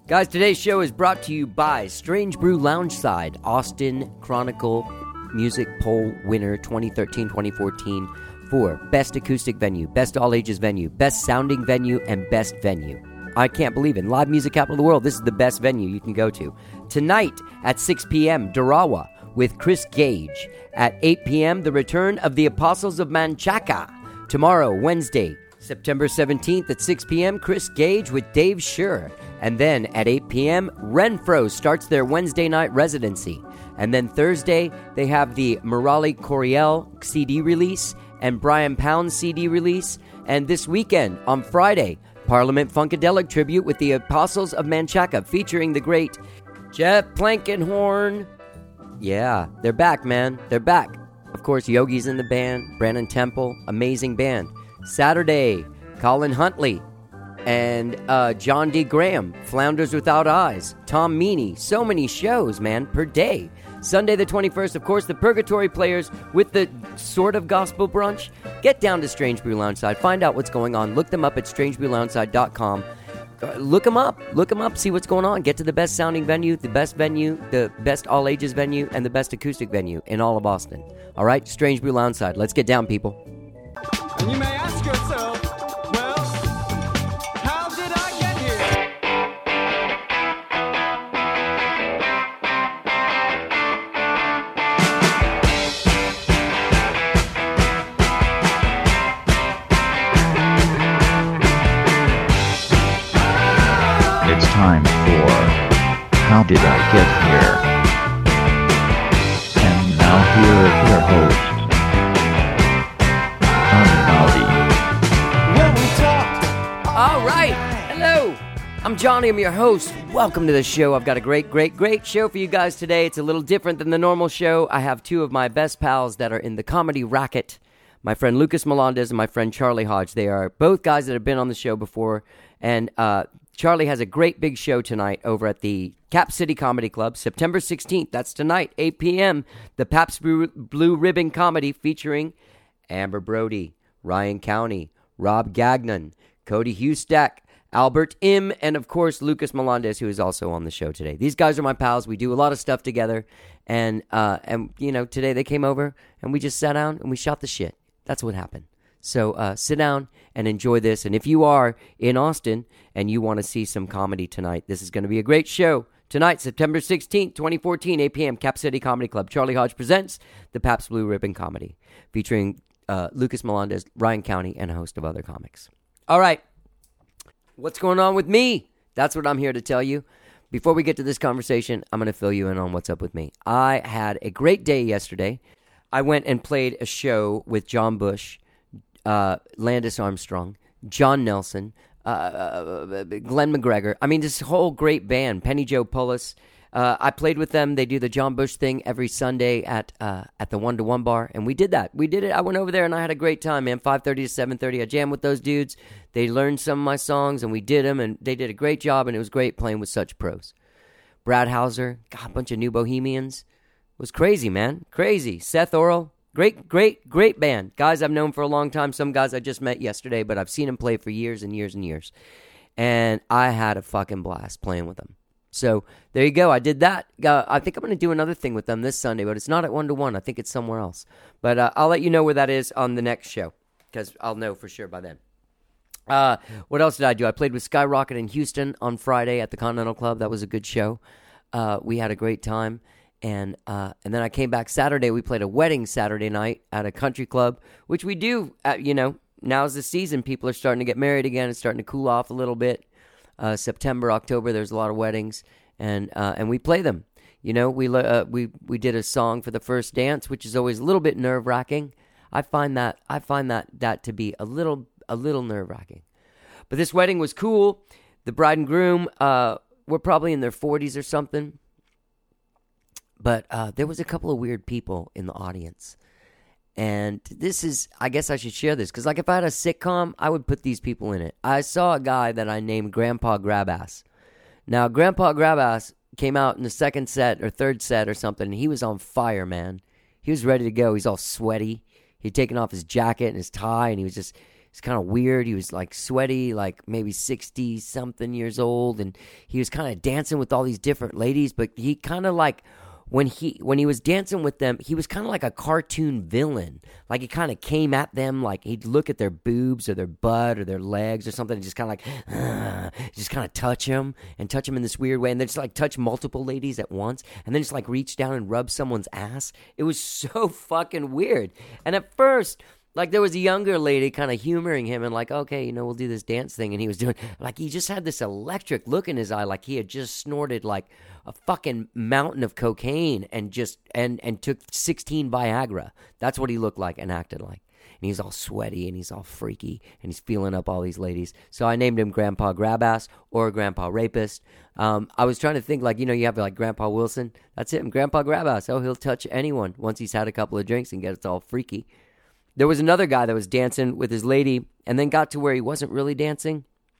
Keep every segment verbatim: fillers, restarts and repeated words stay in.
Guys, today's show is brought to you by Strange Brew Loungeside, Austin Chronicle Music Poll winner twenty thirteen twenty fourteen for Best Acoustic Venue, Best All Ages Venue, Best Sounding Venue, and Best Venue. I can't believe it. Live music capital of the world, this is the best venue you can go to. Tonight at six p.m., Darawa with Chris Gage. At eight p.m., the return of the Apostles of Manchaca. Tomorrow, Wednesday, September seventeenth at six p.m., Chris Gage with Dave Schur. And then at eight p.m., Renfro starts their Wednesday night residency. And then Thursday, they have the Murali Coriel C D release and Brian Pound's C D release. And this weekend, on Friday, Parliament Funkadelic tribute with the Apostles of Manchaca featuring the great Jeff Plankenhorn. Yeah, they're back, man. They're back. Of course, Yogi's in the band, Brandon Temple, amazing band. Saturday, Colin Huntley and uh, John D. Graham, Flounders Without Eyes, Tom Meany, so many shows, man, per day. Sunday the twenty-first, of course, the Purgatory Players with the sort of gospel brunch. Get down to Strange Brew Loungeside, find out what's going on, look them up at strange brew loungeside dot com. Uh, look them up, look them up, see what's going on. Get to the best sounding venue, the best venue, the best all ages venue, and the best acoustic venue in all of Austin. All right, Strange Brew Loungeside, let's get down, people. And you may ask yourself, well, how did I get here? It's time for How Did I Get Here? And now here are your hosts. All right. Hello. I'm Johnny. I'm your host. Welcome to the show. I've got a great, great, great show for you guys today. It's a little different than the normal show. I have two of my best pals that are in the comedy racket, my friend Lucas Melendez and my friend Charlie Hodge. They are both guys that have been on the show before, and uh, Charlie has a great big show tonight over at the Cap City Comedy Club, September sixteenth. That's tonight, eight p.m. The Pabst Blue Ribbon Comedy featuring Amber Brody, Ryan County, Rob Gagnon, Cody Hustack, Albert M., and of course, Lucas Melendez, who is also on the show today. These guys are my pals. We do a lot of stuff together. And, uh, and you know, today they came over and we just sat down and we shot the shit. That's what happened. So uh, sit down and enjoy this. And if you are in Austin and you want to see some comedy tonight, this is going to be a great show. Tonight, September sixteenth, twenty fourteen, eight p.m., Cap City Comedy Club. Charlie Hodge presents the Pabst Blue Ribbon Comedy, featuring uh, Lucas Melendez, Ryan County, and a host of other comics. All right, what's going on with me? That's what I'm here to tell you. Before we get to this conversation, I'm going to fill you in on what's up with me. I had a great day yesterday. I went and played a show with John Bush, uh, Landis Armstrong, John Nelson, uh, uh, Glenn McGregor. I mean, this whole great band, Penny Joe Pullis. Uh, I played with them. They do the John Bush thing every Sunday at uh, at the One to One bar, and we did that. We did it. I went over there and I had a great time, man. five thirty to seven thirty. I jammed with those dudes. They learned some of my songs, and we did them, and they did a great job, and it was great playing with such pros. Brad Hauser, God, a bunch of new Bohemians. It was crazy, man. Crazy. Seth Orrell, great, great, great band. Guys I've known for a long time. Some guys I just met yesterday, but I've seen them play for years and years and years. And I had a fucking blast playing with them. So there you go. I did that. Uh, I think I'm going to do another thing with them this Sunday, but it's not at one to one. I think it's somewhere else. But uh, I'll let you know where that is on the next show, because I'll know for sure by then. Uh, what else did I do? I played with Skyrocket in Houston on Friday at the Continental Club. That was a good show. Uh, we had a great time. And uh, and then I came back Saturday. We played a wedding Saturday night at a country club, which we do, at, you know, now's the season. People are starting to get married again. It's starting to cool off a little bit. Uh, September, October, there's a lot of weddings, and uh, and we play them. You know, we uh, we we did a song for the first dance, which is always a little bit nerve wracking. I find that I find that that to be a little a little nerve wracking. But this wedding was cool. The bride and groom uh, were probably in their forties or something. But uh, there was a couple of weird people in the audience. And this is, I guess I should share this, because like if I had a sitcom, I would put these people in it. I saw a guy that I named Grandpa Grabass. Now, Grandpa Grabass came out in the second set or third set or something, and he was on fire, man. He was ready to go. He's all sweaty. He'd taken off his jacket and his tie, and he was just It's kind of weird. He was like sweaty, like maybe sixty something years old, and he was kind of dancing with all these different ladies. But he kind of like when he when he was dancing with them, he was kind of like a cartoon villain. Like he kind of came at them, like he'd look at their boobs or their butt or their legs or something, and just kind of like uh, just kind of touch them and touch them in this weird way, and then just like touch multiple ladies at once, and then just like reach down and rub someone's ass. It was so fucking weird. And at first, like, there was a younger lady kind of humoring him and like, okay, you know, we'll do this dance thing. And he was doing, like, he just had this electric look in his eye, like he had just snorted, like, a fucking mountain of cocaine and just, and, and took sixteen Viagra. That's what he looked like and acted like. And he's all sweaty and he's all freaky and he's feeling up all these ladies. So I named him Grandpa Grabass or Grandpa Rapist. Um, I was trying to think, like, you know, you have, like, Grandpa Wilson. That's it, Grandpa Grabass. Oh, he'll touch anyone once he's had a couple of drinks and gets all freaky. There was another guy that was dancing with his lady and then got to where he wasn't really dancing.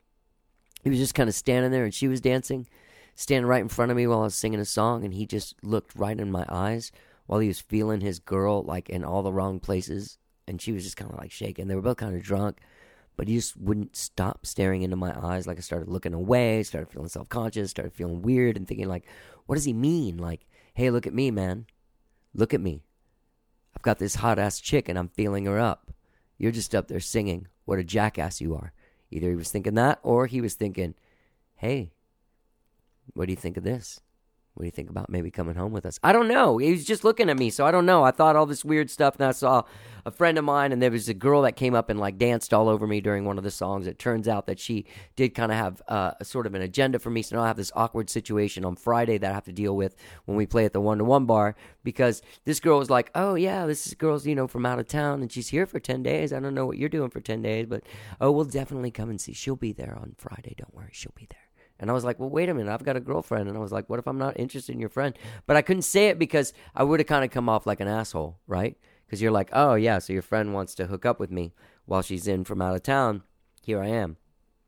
He was just kind of standing there and she was dancing, standing right in front of me while I was singing a song, and he just looked right in my eyes while he was feeling his girl, like, in all the wrong places, and she was just kind of, like, shaking. They were both kind of drunk, but he just wouldn't stop staring into my eyes. Like, I started looking away, started feeling self-conscious, started feeling weird and thinking, like, what does he mean? Like, hey, look at me, man. Look at me. I've got this hot-ass chick, and I'm feeling her up. You're just up there singing. What a jackass you are. Either he was thinking that, or he was thinking, hey, what do you think of this? What do you think about maybe coming home with us? I don't know. He was just looking at me, so I don't know. I thought all this weird stuff, and I saw a friend of mine, and there was a girl that came up and, like, danced all over me during one of the songs. It turns out that she did kind of have uh, a sort of an agenda for me, so now I have this awkward situation on Friday that I have to deal with when we play at the one-to-one bar, because this girl was like, oh, yeah, this is girl's, you know, from out of town, and she's here for ten days. I don't know what you're doing for ten days, but, oh, we'll definitely come and see. She'll be there on Friday. Don't worry, she'll be there. And I was like, well, wait a minute, I've got a girlfriend. And I was like, what if I'm not interested in your friend? But I couldn't say it because I would have kind of come off like an asshole, right? Because you're like, oh, yeah, so your friend wants to hook up with me while she's in from out of town. Here I am.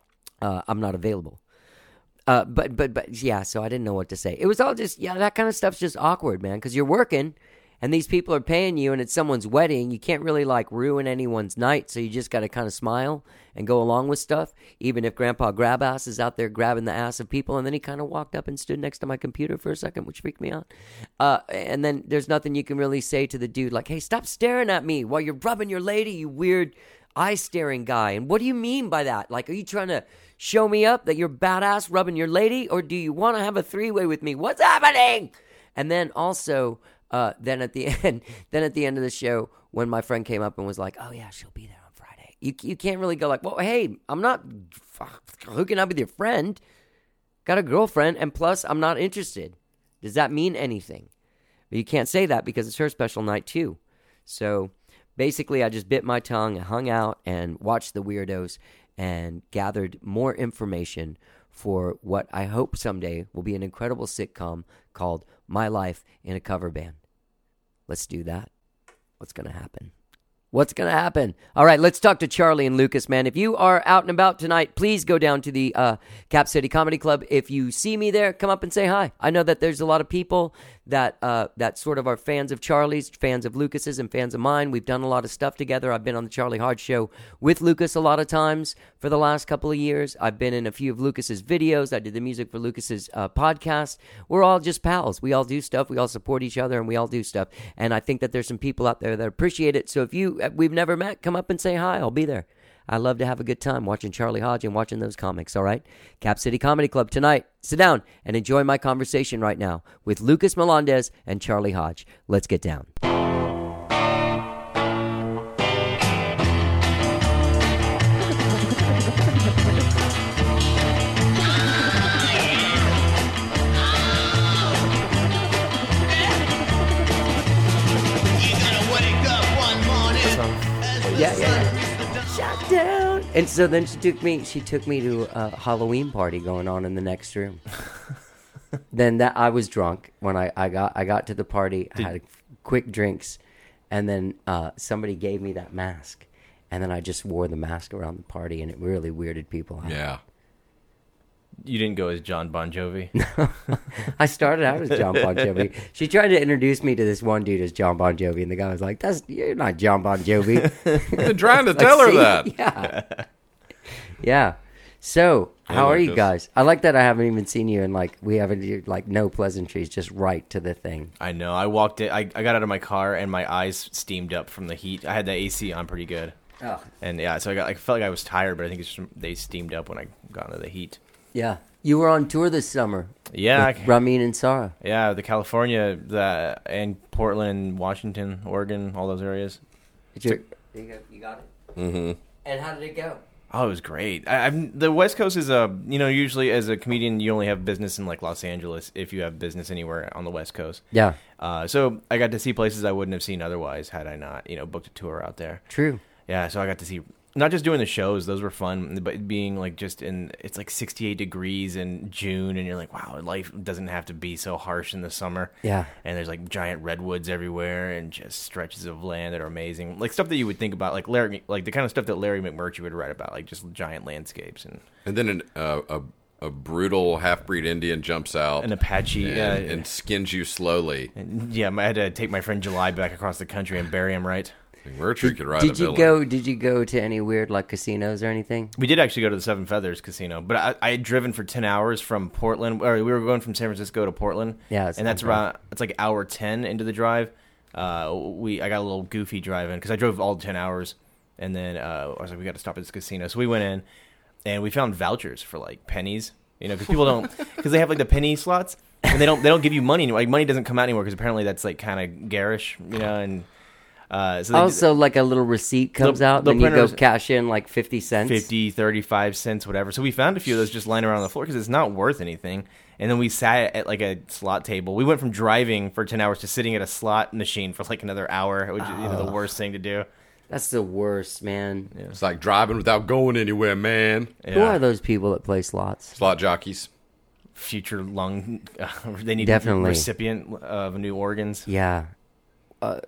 Uh, I'm not available. Uh, but, but, but, yeah, so I didn't know what to say. It was all just, yeah, that kind of stuff's just awkward, man, because you're working. And these people are paying you, and it's someone's wedding. You can't really, like, ruin anyone's night, so you just got to kind of smile and go along with stuff, even if Grandpa Grabass is out there grabbing the ass of people. And then he kind of walked up and stood next to my computer for a second, which freaked me out. Uh, and then there's nothing you can really say to the dude, like, hey, stop staring at me while you're rubbing your lady, you weird eye-staring guy. And what do you mean by that? Like, are you trying to show me up that you're badass rubbing your lady, or do you want to have a three-way with me? What's happening? And then also... Uh, then at the end, then at the end of the show, when my friend came up and was like, "Oh yeah, she'll be there on Friday," you you can't really go like, "Well, hey, I'm not hooking up with your friend. Got a girlfriend, and plus, I'm not interested." Does that mean anything? But you can't say that because it's her special night too. So basically, I just bit my tongue and hung out and watched the weirdos and gathered more information for what I hope someday will be an incredible sitcom called My Life in a Cover Band. Let's do that. What's going to happen? What's going to happen? All right, let's talk to Charlie and Lucas, man. If you are out and about tonight, please go down to the uh, Cap City Comedy Club. If you see me there, come up and say hi. I know that there's a lot of people that uh, that sort of are fans of Charlie's, fans of Lucas's, and fans of mine. We've done a lot of stuff together. I've been on the Charlie Hodge Show with Lucas a lot of times for the last couple of years. I've been in a few of Lucas's videos. I did the music for Lucas's uh, podcast. We're all just pals. We all do stuff. We all support each other, and we all do stuff. And I think that there's some people out there that appreciate it. So if you we've never met, come up and say hi. I'll be there. I love to have a good time watching Charlie Hodge and watching those comics, all right? Cap City Comedy Club tonight. Sit down and enjoy my conversation right now with Lucas Melendez and Charlie Hodge. Let's get down. Yeah, yeah, yeah. Shut down. And so then she took me. She took me to a Halloween party going on in the next room. Then that I was drunk when I, I got I got to the party. I had quick drinks, and then uh, somebody gave me that mask, and then I just wore the mask around the party, and it really weirded people out. Yeah. You didn't go as John Bon Jovi. I started out as John Bon Jovi. She tried to introduce me to this one dude as John Bon Jovi, and the guy was like, "That's you're not John Bon Jovi." I've been trying to Like, tell her see? that. Yeah. Yeah. So, how I are like you this. guys? I like that I haven't even seen you, and like we haven't like no pleasantries, just right to the thing. I know. I walked in. I, I got out of my car and my eyes steamed up from the heat. I had the A C on pretty good. Oh. And yeah, so I got. I felt like I was tired, but I think it's just they steamed up when I got into the heat. Yeah. You were on tour this summer. Yeah, With Ramin and Sarah. yeah. The California, the and Portland, Washington, Oregon, all those areas. Did you, you got- you got it? Mm-hmm. And how did it go? Oh, it was great. I, I've, the West Coast is a you know usually as a comedian you only have business in like Los Angeles if you have business anywhere on the West Coast. Yeah. Uh, so I got to see places I wouldn't have seen otherwise had I not you know booked a tour out there. True. Yeah, so I got to see not just doing the shows; those were fun, but being like just in it's like sixty-eight degrees in June, and you're like, wow, life doesn't have to be so harsh in the summer. Yeah. And there's like giant redwoods everywhere, and just stretches of land that are amazing, like stuff that you would think about, like Larry, like the kind of stuff that Larry McMurtry would write about, like just giant landscapes and And then an, uh, a a brutal half breed Indian jumps out an Apache. and, yeah, and skins you slowly. and, yeah, I had to take my friend July back across the country and bury him right. Murtry could ride a Did you villain. go? Did you go to any weird like casinos or anything? We did actually go to the Seven Feathers Casino, but I, I had driven for ten hours from Portland. Or we were going from San Francisco to Portland. Yeah, it's and not that's bad. around. It's like hour ten into the drive. Uh, we I got a little goofy driving because I drove all ten hours, and then uh, I was like, we got to stop at this casino. So we went in, and we found vouchers for like pennies. You know, because people don't because they have like the penny slots, and they don't they don't give you money anymore. Like money doesn't come out anymore because apparently that's like kind of garish. You know, and uh, so they, Also, like a little receipt comes The- out, the then you go printers- cash in like fifty cents. fifty, thirty-five cents, whatever. So we found a few of those just lying around on the floor because it's not worth anything. And then we sat at like a slot table. We went from driving for ten hours to sitting at a slot machine for like another hour, which is you know, the worst thing to do. That's the worst, man. It's like driving without going anywhere, man. Who are those people that play slots? Slot jockeys. Future lung, uh, they need Definitely. a recipient of new organs. Yeah. Uh,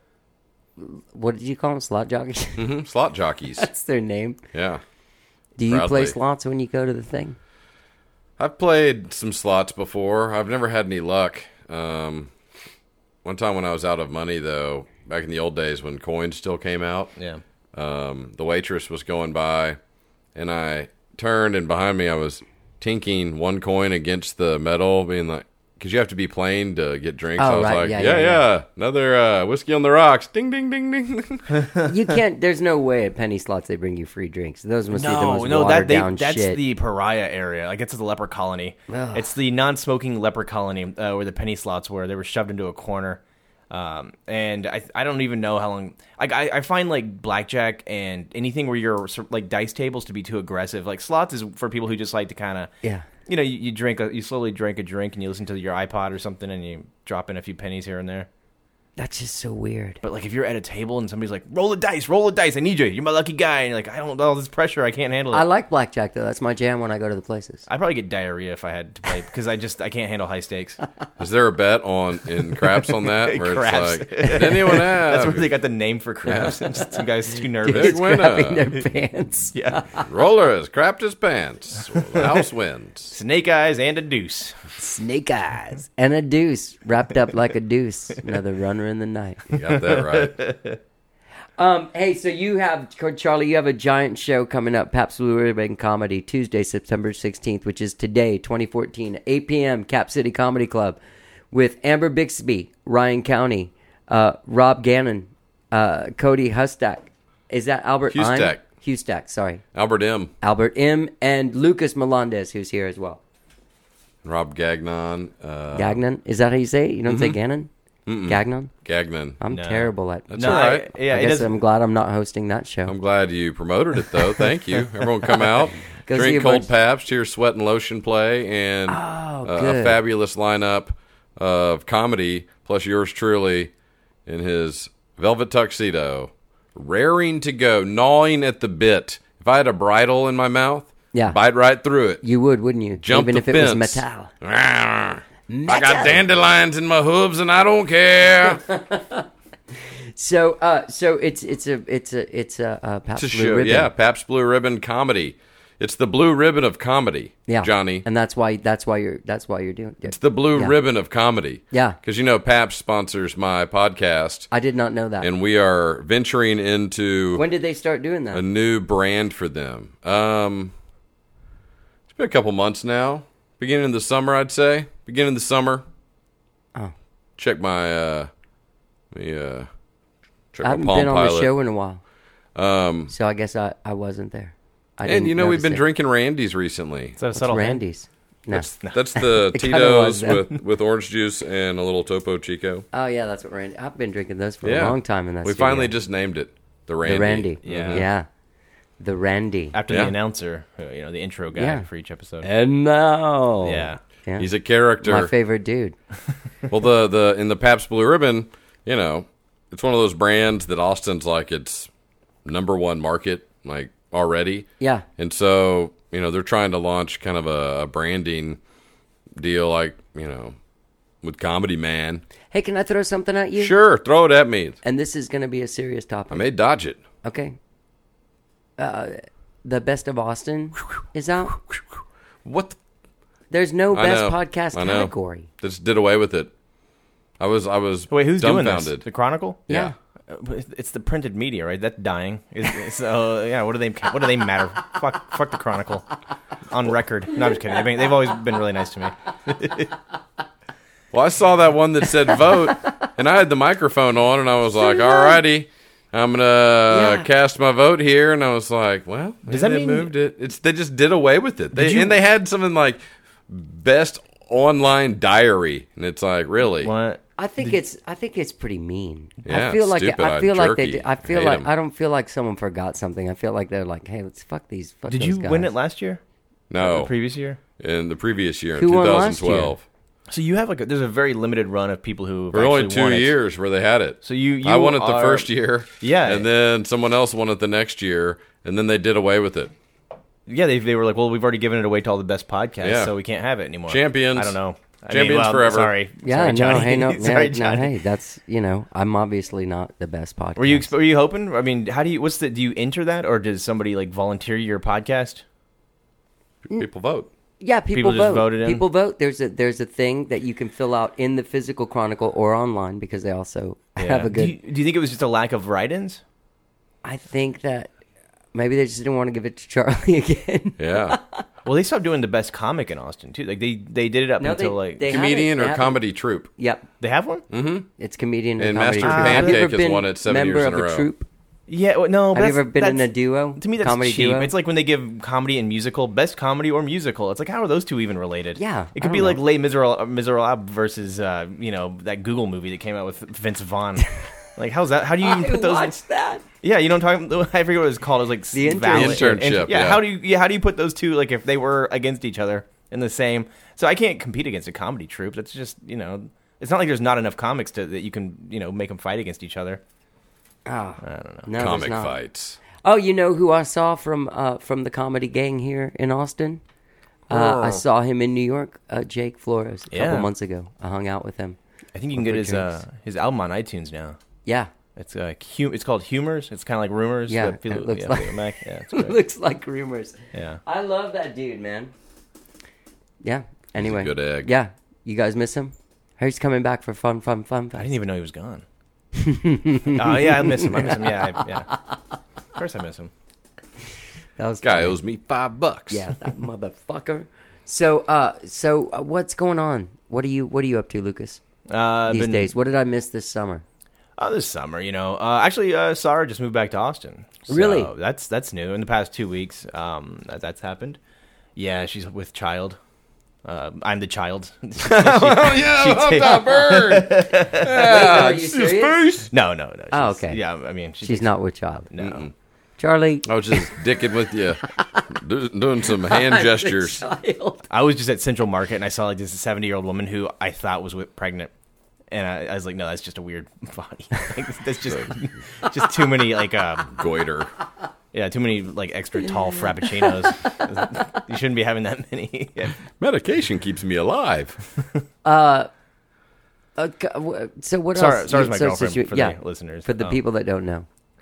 what did you call them? Slot jockeys? hmm Slot jockeys. That's their name. Yeah. Do you play Proudly. slots when you go to the thing? I've played some slots before. I've never had any luck. Um, one time when I was out of money, though, back in the old days when coins still came out, Yeah. um, the waitress was going by, and I turned, and behind me I was tinking one coin against the metal, being like, because you have to be playing to get drinks. Oh, I was right. like, Yeah, yeah, yeah, yeah, yeah. another uh, whiskey on the rocks. Ding, ding, ding, ding. You can't. There's no way at penny slots they bring you free drinks. Those must be the No, most no, watered that they, down that's shit. the pariah area. Like it's the leper colony. Ugh. It's the non-smoking leper colony uh, where the penny slots were. They were shoved into a corner, um, and I I don't even know how long. Like I, I find like blackjack and anything where you're sort of like dice tables to be too aggressive. Like slots is for people who just like to kind of Yeah. You know, you, you drink a, you slowly drink a drink and you listen to your iPod or something and you drop in a few pennies here and there. That's just so weird. But like if you're at a table and somebody's like, roll the dice, roll the dice, I need you, you're my lucky guy, and you're like, I don't know all this pressure, I can't handle it. I like blackjack though. That's my jam when I go to the places. I'd probably get diarrhea if I had to play because I just I can't handle high stakes. Is there a bet on in craps on that? Where Craps. it's like, did anyone have? That's where they got the name for craps. Just some guys too nervous. Big It's winner. grabbing their pants. Yeah, Roller has crapped his pants. The house wins. snake eyes and a deuce. Snake eyes and a deuce wrapped up like a deuce. Another runner in the night. You got that right. Um, hey, so you have, Charlie, you have a giant show coming up, Pabst Blue Ribbon Comedy, Tuesday, September sixteenth, which is today, twenty fourteen, eight p.m., Cap City Comedy Club, with Amber Bixby, Ryan County, uh, Rob Gannon, uh, Cody Hustak. Is that Albert Hustak. Im? Hustak, sorry. Albert M. Albert M. and Lucas Melendez, who's here as well. Rob Gagnon. Uh, Gagnon? Is that how you say it? You don't say Gannon? Gagnon? Gagnon. I'm No. terrible at That's No, all I- right. yeah, I it guess doesn't. I'm glad I'm not hosting that show. I'm glad you promoted it, though. Thank you. Everyone come out, Go see a drink cold bunch- Pabst, hear Sweat and Lotion play, and Oh, uh, a good. fabulous lineup of comedy, plus yours truly in his velvet tuxedo, raring to go, gnawing at the bit. If I had a bridle in my mouth, Yeah. bite right through it. You would, wouldn't you? Jump Even the if it fence. was metal. Rawr. I got dandelions in my hooves, and I don't care. So, uh, so it's it's a it's a it's a uh, Pabst It's a Blue show, Ribbon. yeah. Pabst Blue Ribbon Comedy. It's the blue ribbon of comedy, Yeah, Johnny. and that's why that's why you're that's why you're doing it. It's the blue Yeah. ribbon of comedy. Yeah. Because, you know, Pabst sponsors my podcast, I did not know that. and we are venturing into When did they start doing that? a new brand for them. Um, it's been a couple months now. Beginning of the summer, I'd say. Beginning of the summer. Oh. Check my, uh, me, uh, check I my haven't Palm been on Pilot. the show in a while, Um, so I guess I, I wasn't there. I and didn't you know, we've notice been it. drinking Randy's recently. Is that a What's subtle hint? Randy's. No. That's, that's the It kinda was, Tito's though. with, with orange juice and a little Topo Chico. Oh yeah, that's what Randy. I've been drinking those for Yeah. a long time in that. We studio. finally just named it. The Randy. the Randy. Yeah. yeah, the Randy. After Yeah. the announcer, uh, you know, the intro guy Yeah. for each episode. And now, Yeah. yeah. He's a character. my favorite dude. Well, the the in the Pabst Blue Ribbon, you know, it's one of those brands that Austin's like its number one market, like already. Yeah, And so, you know, they're trying to launch kind of a, a branding deal, like, you know, with Comedy Man. hey, can I throw something at you? Sure, throw it at me. And this is going to be a serious topic. I may dodge it. Okay. Uh, the Best of Austin is out. What? The, There's no I best know. podcast I know. category. Just did away with it. I was I was Wait, who's doing this? dumbfounded. The Chronicle? Yeah. Uh, but It's the printed media, right? That's dying. It's- So yeah, what do they? What do they matter? Fuck, fuck the Chronicle. On record. No, I'm just kidding. I mean, they've always been really nice to me. Well, I saw that one that said vote, and I had the microphone on, and I was like, "Alrighty, I'm gonna Yeah. cast my vote here." And I was like, "Well, Does maybe that they mean- moved it? It's they just did away with it. They Did you- and they had something like best online diary, and it's like, really, What? I think it's I think it's pretty mean. Yeah, I feel like stupid. I feel like they Jerky. did- I feel Hate like 'em. I don't feel like someone forgot something. I feel like they're like, "Hey, let's fuck these fuck Did those you guys. win it last year? Or no." the previous year? In the previous year, in Who won last year? twenty twelve, So you have like a, there's a very limited run of people who for only two won it. years where they had it. So you, you I won it the are- first year, Yeah. and then someone else won it the next year, and then they did away with it. Yeah, they they were like, well, we've already given it away to all the best podcasts, Yeah. so we can't have it anymore. Champions. I don't know. I Champions mean, well, forever. Sorry. Yeah, sorry, no, Johnny. hey, no, sorry, no, no, Johnny. hey, that's you know, I'm obviously not the best podcast. Were you exp- were you hoping? I mean, how do you? What's the? Do you enter that, or does somebody like volunteer your podcast? People vote. Yeah, people, People just vote. voted in? People vote. There's a there's a thing that you can fill out in the physical chronicle or online because they also have a Do good. you, do you think it was just a lack of write-ins? I think that maybe they just didn't want to give it to Charlie again. Yeah. Well, they stopped doing the best comic in Austin too. Like they they did it up No, until they- like they- they, Comedian They or have it. comedy troupe. Yep, have one. Mm-hmm. it's comedian and, And comedy Master troupe. Have you Pancake ever has been won it seven member years of in a a row. troupe? Yeah, well, no. but Have you that's- ever been in a that's- duo? To me, that's comedy cheap. duo. It's like when they give comedy and musical, best comedy or musical. It's like, how are those two even related? Yeah, it I could be don't like know. Les Miserables Miserable versus uh, you know, that Google movie that came out with Vince Vaughn. Like, how's that? How do you even I put those? watched that. Yeah, you know what I'm talking. I forget what it was called. It was like The internship. Valley- Internship, Yeah, yeah. how do you? Yeah, how do you put those two? Like, if they were against each other in the same. So I can't compete against a comedy troupe. That's just, you know, it's not like there's not enough comics to that you can, you know, make them fight against each other. Oh, I don't know. no, Comic there's not. fights. Oh, you know who I saw from uh, from the comedy gang here in Austin? Uh, I saw him in New York, uh, Jake Flores, a Yeah. couple months ago. I hung out with him. I think you can For get his drinks. uh, his album on iTunes now. Yeah, It's uh, hu- it's called Humors. It's kind of like Rumors. Yeah, but feel- it looks yeah, like- Fleetwood Mac. Yeah, it's great. looks like rumors. Yeah. I love that dude, man. Yeah. Anyway, good egg. Yeah, you guys miss him? He's coming back for fun, fun, fun. I fun. didn't even know he was gone. Oh yeah, I miss him. I miss him. Yeah, I, yeah. Of course, I miss him. That was Guy funny. owes me five bucks. Yeah, that motherfucker. So, uh, so uh, what's going on? What are you What are you up to, Lucas? Uh, These been- days, what did I miss this summer? Oh, this summer, you know. Uh, actually, uh, Sarah just moved back to Austin. So Really? That's that's new. In the past two weeks, um, that, that's happened. Yeah, she's with child. Uh, I'm the child. Oh yeah, She up did. that bird. Yeah, Are you serious? no, no, no. Oh, she's- okay. Yeah, I mean, she She's takes- not with child. No. Charlie. I was just dicking with you, do, doing some hand gestures. Child. I was just at Central Market and I saw like this seventy year old woman who I thought was with, pregnant, and I, I was like, no, that's just a weird body. Like, that's just just too many like um, Goiter. yeah, too many like extra tall frappuccinos. You shouldn't be having that many. Yeah. Medication keeps me alive. Uh, uh, c- w- so what Sarah- else? Sarah's my so girlfriend, situ- for yeah, the listeners. for the Um, people that don't know.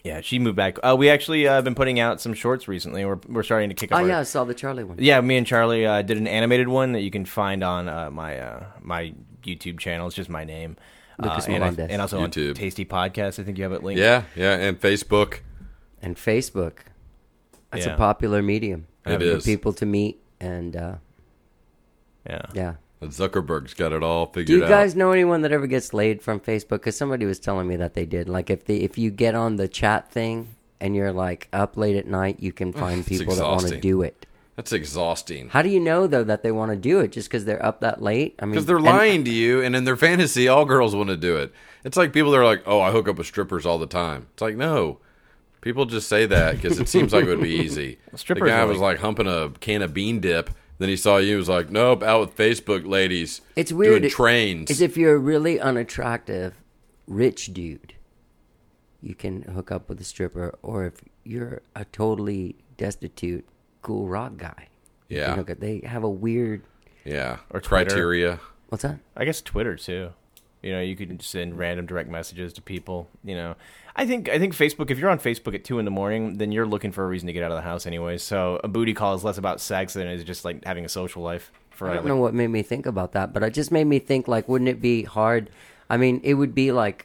Yeah, she moved back. Uh, we actually uh, been putting out some shorts recently. We're we're starting to kick up. Oh our, yeah, I saw the Charlie one. Yeah, me and Charlie uh, did an animated one that you can find on uh, my uh, my YouTube channel. It's just my name. Lucas uh, and, I- Melendez. and also YouTube. on Tasty Podcast. I think you have it linked. Yeah, yeah, and Facebook. And Facebook. That's Yeah. a popular medium It for is. people to meet and uh, Yeah. yeah. Zuckerberg's got it all figured Do you out. guys know anyone that ever gets laid from Facebook? Because somebody was telling me that they did. Like if they if you get on the chat thing and you're like up late at night, you can find It's people that want to exhausting. do it. That's exhausting. How do you know though that they want to do it just because they're up that late? I mean, Because they're and- lying to you, and in their fantasy, all girls want to do it. It's like people that are like, "Oh, I hook up with strippers all the time." It's like, no, people just say that because it seems like it would be easy. Strippers the guy are was like- like humping a can of bean dip. Then he saw you. He was like, "Nope, out with Facebook ladies." It's weird. doing trains. Is if you're a really unattractive, rich dude, you can hook up with a stripper, or if you're a totally destitute, cool rock guy, you Yeah. can hook up. They have a weird. yeah, Or Twitter. criteria. What's that? I guess Twitter too. You know, you could send random direct messages to people. You know, I think I think Facebook. If you're on Facebook at two in the morning, then you're looking for a reason to get out of the house anyway. So a booty call is less about sex than it is just like having a social life. For I uh, don't like, know what made me think about that, but it just made me think like, wouldn't it be hard? I mean, it would be like,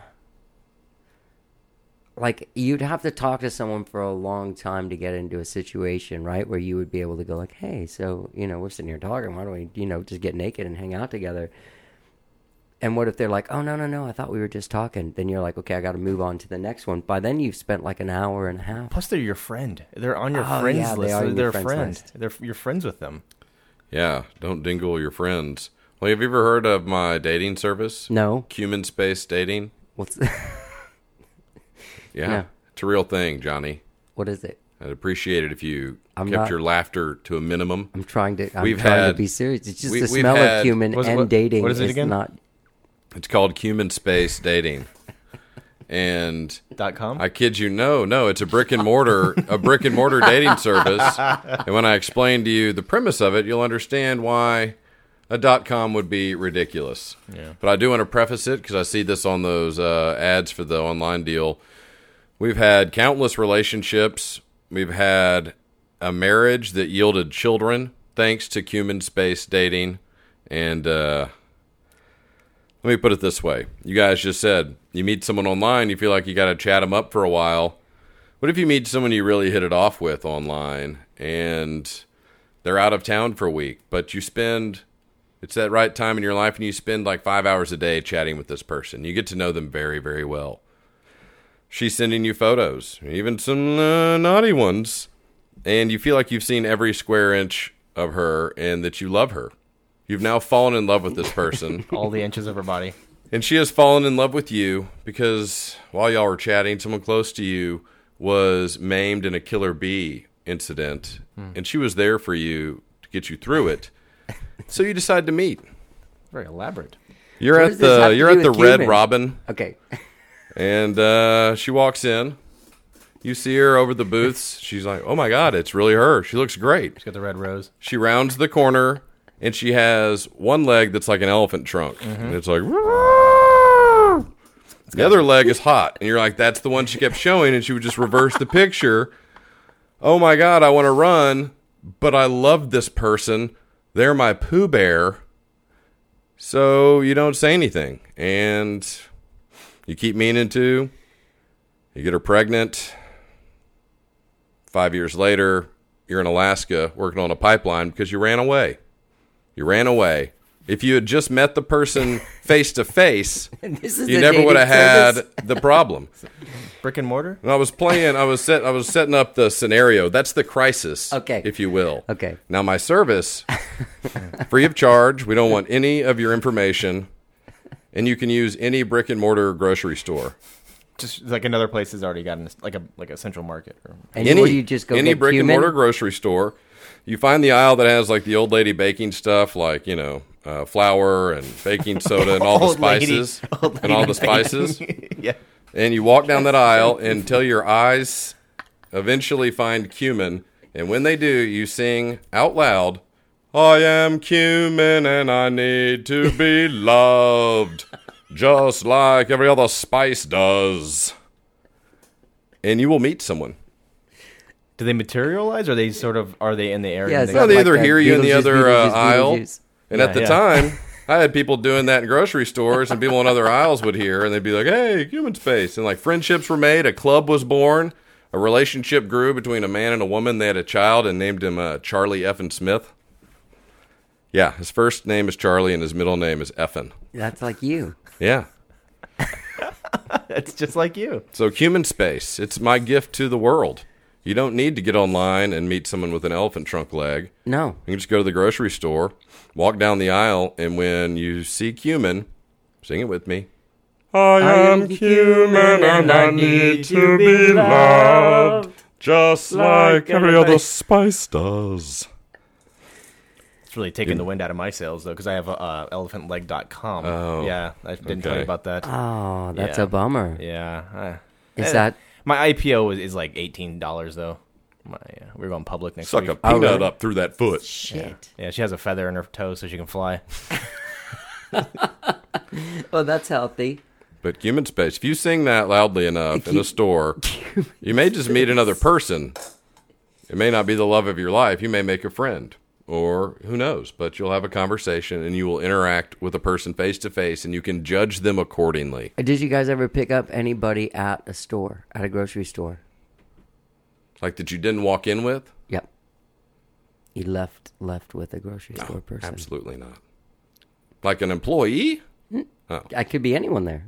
like you'd have to talk to someone for a long time to get into a situation, right? Where you would be able to go like, hey, so, you know, we're sitting here talking. Why don't we, you know, just get naked and hang out together? And what if they're like, oh, no, no, no, I thought we were just talking. Then you're like, okay, I got to move on to the next one. By then you've spent like an hour and a half. Plus, they're your friend. They're on your Oh, friends yeah, they list. are They're, on they're your a friends friend. list. They're you're friends with them. Yeah, don't dingle your friends. Well, have you ever heard of my dating service? No. Cumin Space Dating. What's Yeah, No. it's a real thing, Johnny. what is it? I'd appreciate it if you I'm kept not- your laughter to a minimum. I'm trying to. I'm We've trying had- to be serious. It's just we- the we've smell had- of cumin What's- and what- dating. what is it is again? Not. It's called Cumin Space Dating. And Dot com. I kid you, no, no, it's a brick and mortar, a brick and mortar dating service. And when I explain to you the premise of it, you'll understand why a dot com would be ridiculous. Yeah. But I do want to preface it because I see this on those uh, ads for the online deal. We've had countless relationships. We've had a marriage that yielded children thanks to Cumin Space Dating. And uh, let me put it this way. You guys just said you meet someone online, you feel like you got to chat them up for a while. What if you meet someone you really hit it off with online and they're out of town for a week, but you spend, it's that right time in your life and you spend like five hours a day chatting with this person. You get to know them very, very well. She's sending you photos, even some uh, naughty ones, and you feel like you've seen every square inch of her and that you love her. You've now fallen in love with this person. All the inches of her body. And she has fallen in love with you because while y'all were chatting, someone close to you was maimed in a killer bee incident. Hmm. And she was there for you to get you through it. So you decide to meet. Very elaborate. You're So what at does this have the to you're do at the with Red cumin? Robin, Okay. and uh, she walks in. You see her over the booths. She's like, "Oh my God, it's really her. She looks great." She's got the red rose. She rounds the corner, and she has one leg that's like an elephant trunk. And it's like, the other leg is hot. And you're like, that's the one she kept showing, and she would just reverse the picture. Oh my God, I want to run, but I love this person. They're my Pooh Bear. So you don't say anything. And you keep meaning to. You get her pregnant. Five years later, you're in Alaska working on a pipeline because you ran away. You ran away. If you had just met the person face to face, This is you the never would have dating had service? the problem. Brick and mortar? And I was playing. I was set. I was setting up the scenario. That's the crisis, Okay. if you will. Okay. Now my service, free of charge. We don't want any of your information, and you can use any brick and mortar grocery store. Just like another place has already gotten like a like a central market. Or, And any what do you just go any get brick cumin? and mortar grocery store. You find the aisle that has like the old lady baking stuff, like you know, uh, flour and baking soda and all the Old lady- spices old and all lady the spices. baking. Yeah. And you walk down that aisle until your eyes eventually find cumin. And when they do, you sing out loud, "I am cumin and I need to be loved, just like every other spice does." and you will meet someone. Do they materialize, or are they sort of are they in the area? Yeah, and it's they- No, they like either that hear you in the Beetlejuice, other uh, Beetlejuice, aisle, Beetlejuice. and Yeah, at the yeah. time, I had people doing that in grocery stores, and people in other aisles would hear, and they'd be like, "Hey, human space," and like friendships were made, a club was born, a relationship grew between a man and a woman. They had a child and named him uh, Charlie Effin Smith. Yeah, his first name is Charlie, and his middle name is Effin. That's like you. Yeah. It's just like you. So human space, it's my gift to the world. You don't need to get online and meet someone with an elephant trunk leg. No. You can just go to the grocery store, walk down the aisle, and when you see cumin, sing it with me. I am cumin and I need to be loved, just like every other spice does. It's really taking the wind out of my sails, though, because I have uh, elephant leg dot com. Oh, yeah, I didn't tell okay. you about that. Oh, that's Yeah. a bummer. Yeah. uh, Is eh, that my I P O is, is like eighteen dollars though? My uh, we're going public next Suck week. a peanut really? up through that foot. shit? Yeah, she has a feather in her toe so she can fly. Well, that's healthy. But human space, if you sing that loudly enough in a store, you may just meet another person. It may not be the love of your life. You may make a friend. Or who knows, but you'll have a conversation and you will interact with a person face to face and you can judge them accordingly. Did you guys ever pick up anybody at a store, at a grocery store? Like that you didn't walk in with? Yep. You left left with a grocery store person. Absolutely not. Like an employee? I could be anyone there.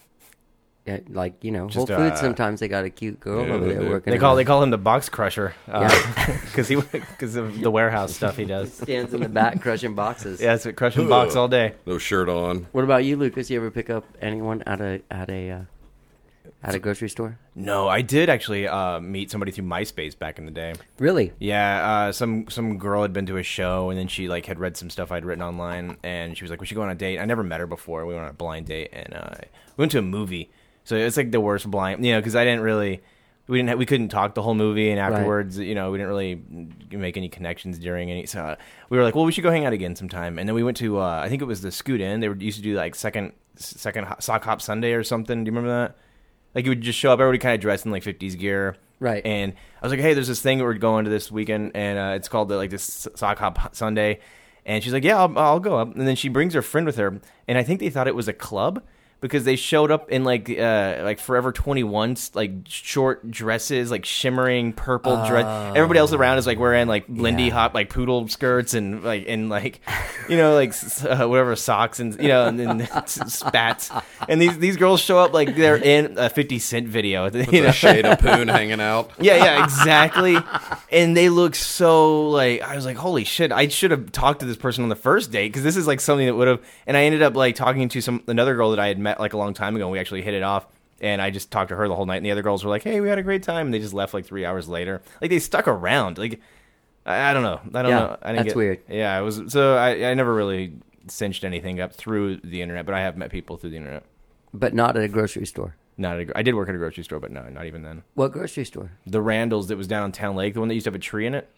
Yeah, like, you know, Just, Whole Foods, uh, sometimes they got a cute girl yeah, over they there do. working. They call in they call him the box crusher Yeah. because he because of the warehouse stuff he does. stands in the back crushing boxes. Yeah, it's a crushing box all day. No shirt on. What about you, Lucas? You ever pick up anyone at a at a uh, at a grocery store? No, I did actually uh, meet somebody through MySpace back in the day. Really? Yeah, uh, some some girl had been to a show, and then she like had read some stuff I'd written online, and she was like, "We should go on a date." I never met her before. We went on a blind date, and uh, we went to a movie. So it's like the worst blind, you know, because I didn't really, we didn't, have, we couldn't talk the whole movie, and afterwards, you know, we didn't really make any connections during any. So uh, we were like, well, we should go hang out again sometime, and then we went to, uh, I think it was the Scoot Inn. They were, used to do like second second Ho- Sock Hop Sunday or something. Do you remember that? Like you would just show up, everybody kind of dressed in like fifties gear. Right. And I was like, hey, there's this thing we're going to this weekend, and uh, it's called the, like this Sock Hop Sunday. And she's like, yeah, I'll, I'll go up. And then she brings her friend with her, and I think they thought it was a club because they showed up in like uh, like Forever twenty-one, like short dresses, like shimmering purple dress. Everybody else around is like wearing like Lindy Yeah. Hop, like poodle skirts and like and like you know like s- uh, whatever socks and you know and then spats. And these these girls show up like they're in a fifty Cent video. You know? A shade of poon hanging out. Yeah, yeah, exactly. And they look so like I was like, holy shit! I should have talked to this person on the first date because this is like something that would have. And I ended up like talking to some another girl that I had met like a long time ago. And we actually hit it off, and I just talked to her the whole night. And the other girls were like, hey, we had a great time, and they just left like three hours later. Like they stuck around. Like I, I don't know. I don't Yeah, know. I didn't that's get, weird. Yeah, it was. So I I never really cinched anything up through the internet, but I have met people through the internet. But not at a grocery store. Not at a, gr- I did work at a grocery store, but no, not even then. What grocery store? The Randalls that was down on Town Lake, the one that used to have a tree in it.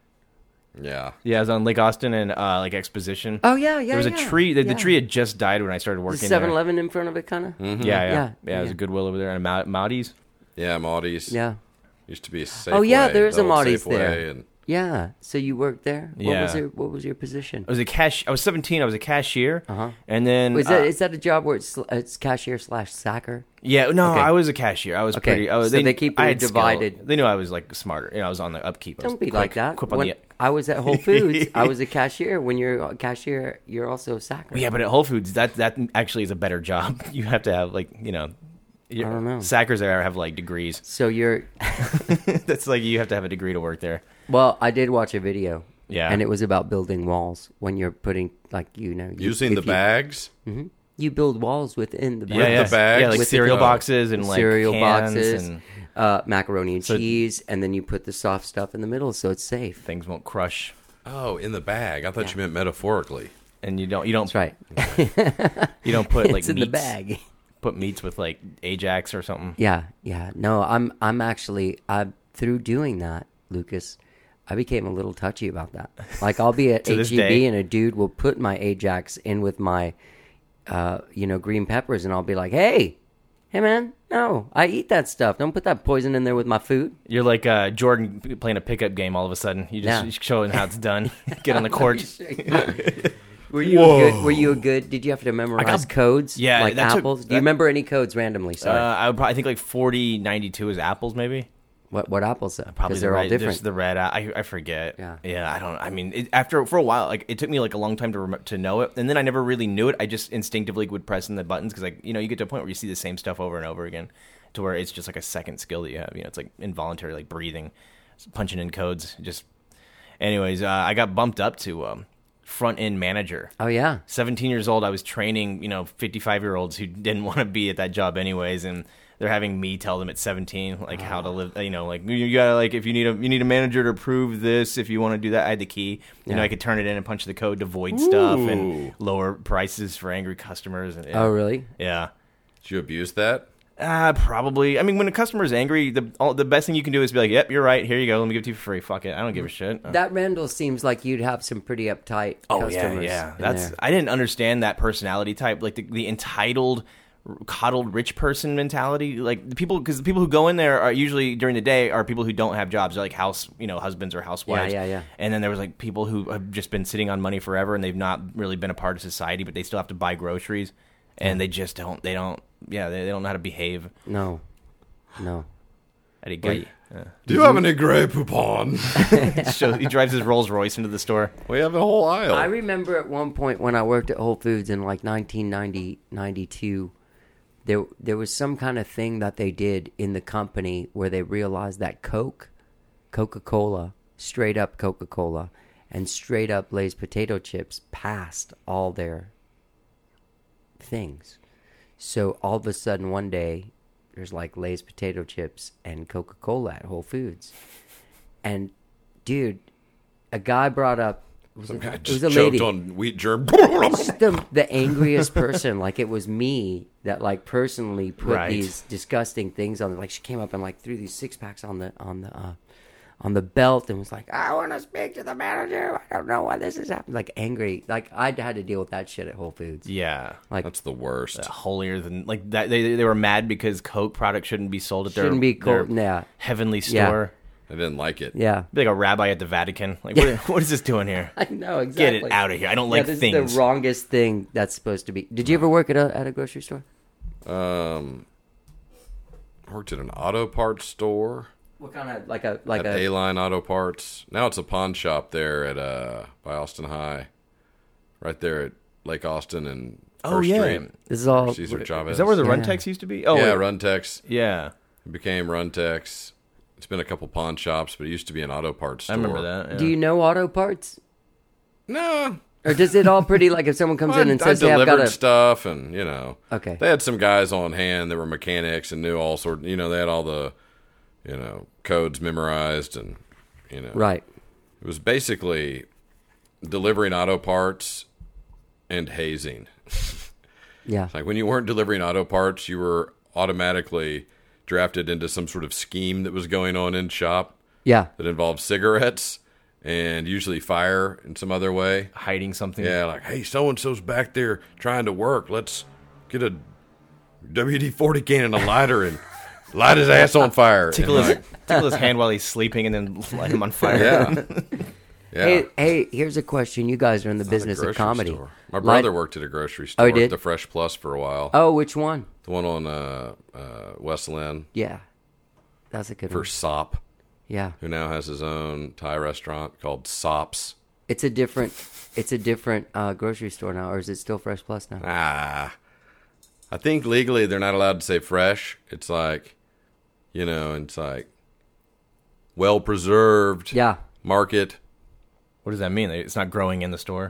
Yeah. Yeah, it was on Lake Austin and uh, like Exposition. Oh yeah, yeah. there was yeah. a tree. The, yeah. the tree had just died when I started The working seven there. Eleven in front of it, kind of. Yeah, yeah, yeah. Yeah, yeah, There's yeah. a Goodwill over there and a Ma- Maudie's. Yeah, Maudie's. Yeah, Used to be a Safeway. Oh, yeah, there is the a old Maudie's Safeway, there. And yeah. So you worked there? What Yeah. was your What was your position? I was a cash. I was seventeen. I was a cashier. Uh-huh. And then Was that uh, is that a job where it's sl- it's cashier slash sacker? yeah, no, Okay. I was a cashier. I was Okay, pretty. I was, so they keep I you had skill. divided. They knew I was like smarter. You know, I was on the upkeep. I was Don't be quick- like that. quick on When the- I was at Whole Foods, I was a cashier. When you're a cashier, you're also a sacker. yeah, but at Whole Foods, that that actually is a better job. You have to have like you know. I don't know. Sackers there have like degrees. So you're That's like you have to have a degree to work there. well. I did watch a video. Yeah. and it was about building walls when you're putting like you know you, using if the you- bags. You build walls within the bag. With the bags? yeah, like With the- cereal uh, boxes and like cereal cans boxes, and uh, macaroni and So- cheese, and then you put the soft stuff in the middle so it's safe. things won't crush. Oh, in the bag. I thought Yeah. you meant metaphorically. And you don't you don't That's right. you don't put like it's in meats, the bag. put meats with like Ajax or something. Yeah, yeah. No, I'm I'm actually I through doing that, Lucas, I became a little touchy about that. Like I'll be at To this H E B day. and a dude will put my Ajax in with my uh, you know, green peppers and I'll be like, "Hey, Hey, man, no, I eat that stuff. Don't put that poison in there with my food. You're like uh, Jordan playing a pickup game all of a sudden. You just Yeah. showing how it's done. Get on the court. Were you a good? Were you a good? Did you have to memorize got- codes? Yeah, like that took- apples. Do that- you remember any codes randomly? Uh, Sorry, I would probably think like forty ninety-two is apples, maybe. what what apples? Though? Probably Because the they're all red, different. There's the red. I I forget. Yeah. yeah. I don't. I mean, it, after for a while, like it took me like a long time to rem- to know it, and then I never really knew it. I just instinctively would press in the buttons because, like, you know, you get to a point where you see the same stuff over and over again, to where it's just like a second skill that you have. You know, it's like involuntary, like breathing, punching in codes. Just, anyways, uh, I got bumped up to um, front end manager. Oh yeah, seventeen years old, I was training, you know, fifty-five year olds who didn't want to be at that job anyways, and they're having me tell them at seventeen like how to live. You know, like you, you gotta like if you need a you need a manager to approve this, if you want to do that, I had the key. You know, Yeah. I could turn it in and punch the code to void stuff and lower prices for angry customers. And, yeah. Oh really? Yeah. Did you abuse that? Uh, probably. I mean, when a customer is angry, the all, the best thing you can do is be like, "Yep, you're right. Here you go. Let me give it to you for free. Fuck it. I don't give a shit." Uh, That Randall seems like you'd have some pretty uptight Oh yeah, customers. yeah. in That's there. I didn't understand that personality type, like the, the entitled, coddled rich person mentality. Like the people, because the people who go in there are usually during the day are people who don't have jobs, they're like house, you know, husbands or housewives. Yeah, yeah, yeah. And then there was like people who have just been sitting on money forever and they've not really been a part of society, but they still have to buy groceries, and they just don't. They don't. Yeah, they, they don't know how to behave. No, no. At a guy. Do you have any Grey Poupon? So he drives his Rolls Royce into the store. We have a whole aisle. I remember at one point when I worked at Whole Foods in like nineteen ninety, ninety-two, there there was some kind of thing that they did in the company where they realized that Coke, Coca-Cola, straight up Coca-Cola, and straight up Lay's potato chips passed all their things. So all of a sudden one day, there's like Lay's potato chips and Coca-Cola at Whole Foods. And dude, a guy brought up, it was, Some a, guy it just was a choked lady. on wheat germ. Just the, the angriest person. Like it was me that like personally put Right. these disgusting things on. Like she came up and like threw these six packs on the on the uh, on the belt and was like, "I want to speak to the manager. I don't know why this is happening." Like angry. Like I had to deal with that shit at Whole Foods. Yeah. Like That's the worst. Holier than like that. They they were mad because Coke products shouldn't be sold at their shouldn't be their cold. Yeah, heavenly Yeah. store. I didn't like it. yeah. Be like a rabbi at the Vatican. Like, what, what is this doing here? I know exactly. Get it out of here. I don't Yeah, like this things. is the wrongest thing that's supposed to be. Did you ever work at a at a grocery store? Um, I worked at an auto parts store. What kind of like a like at a A-Line Auto Parts. Now it's a pawn shop there at uh by Austin High, right there at Lake Austin and Oh, First yeah. Street. this is all Cesar Chavez. Is that where the Yeah. Runtex used to be? Oh, yeah, wait. Runtex. Yeah. It became Runtex. It's been a couple pawn shops, but it used to be an auto parts store. I remember that. Yeah. Do you know auto parts? No. Or does it all pretty like if someone comes I, in and I says, "Hey, I've delivered got a stuff, and you know, okay, they had some guys on hand that were mechanics and knew all sort. You know, they had all the, you know, codes memorized, and you know, right, It was basically delivering auto parts and hazing. yeah, Like when you weren't delivering auto parts, you were automatically drafted into some sort of scheme that was going on in shop yeah, that involved cigarettes and usually fire in some other way. Hiding something. Yeah, like, hey, so-and-so's back there trying to work. Let's get a W D forty can and a lighter and light his ass on fire. Tickle And his, like, tickle his hand while he's sleeping and then light him on fire. yeah. Yeah. Hey, hey, here's a question. You guys are in the Not a business of grocery comedy. store. My Light- brother worked at a grocery store, Oh, he did? the Fresh Plus, for a while. Oh, which one? The one on uh, uh, West Lynn Yeah, that's a good for one. Sop, Yeah, who now has his own Thai restaurant called Sops. it's a different, it's a different uh, grocery store now, or is it still Fresh Plus now? Ah, I think legally they're not allowed to say fresh. It's like, you know, it's like well preserved. Yeah, Market. What does that mean? It's not growing in the store?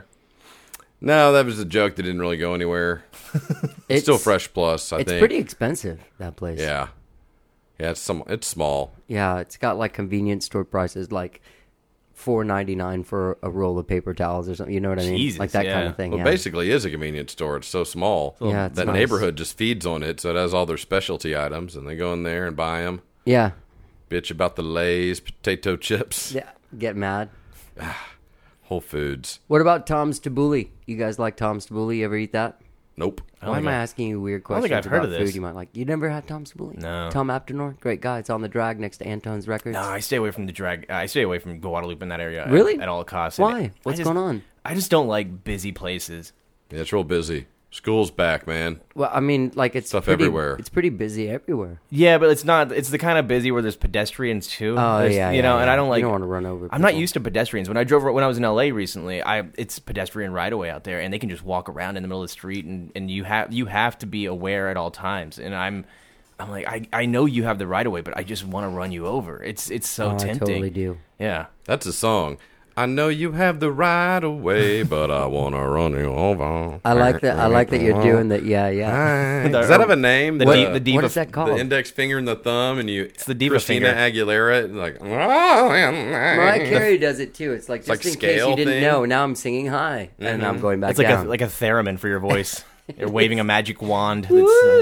No, that was a joke that didn't really go anywhere. It's still Fresh Plus, I It's think. pretty expensive, that place. Yeah, yeah. It's some. It's small. Yeah, it's got like convenience store prices, like four ninety nine for a roll of paper towels or something. You know what I mean? Jesus, like that yeah. kind of thing. Well, yeah. basically, is a convenience store. It's so small. Yeah, it's that nice. neighborhood just feeds on it, so it has all their specialty items, and they go in there and buy them. Yeah, Bitch about the Lay's potato chips. yeah. Get mad. Whole Foods. What about Tom's Tabbouleh? You guys like Tom's Tabbouleh? You ever eat that? Nope. don't Why think am I I- asking you weird I don't questions think I've heard about of this. food you might like? You never had Tom Spoolie? No. Tom Aptenor, great guy. It's on the drag next to Anton's Records. No, I stay away from the drag. I stay away from Guadalupe in that area. at- Really? At, all costs. Why? And I What's just- going on? I just don't like busy places. Yeah, it's real busy. School's back, man. Well, I mean, like it's Stuff pretty, everywhere. It's pretty busy everywhere. Yeah, but it's not. It's the kind of busy where there's pedestrians too. Oh There's- yeah, you yeah, know, yeah. and I don't like. You don't want to run over. I'm not people. used to pedestrians. When I drove when I was in L A recently, I it's pedestrian right away out there, and they can just walk around in the middle of the street, and, and you have you have to be aware at all times. And I'm I'm like I, I know you have the right of way, but I just want to run you over. It's it's so Oh, I tempting. totally do. Yeah. That's a song. I know you have the right of way, but I want to run you over. I like that. I like that you're doing that. Yeah, yeah. Does that have a name? The, The- di- the diva, What is that called? The index finger and the thumb, and you. It's the diva Christina finger. Aguilera, like. Mariah Carey does it too. It's like just like in case scale you didn't thing. know. Now I'm singing high, and I'm going back It's like down. a like a theremin for your voice. You're waving a magic wand. That's,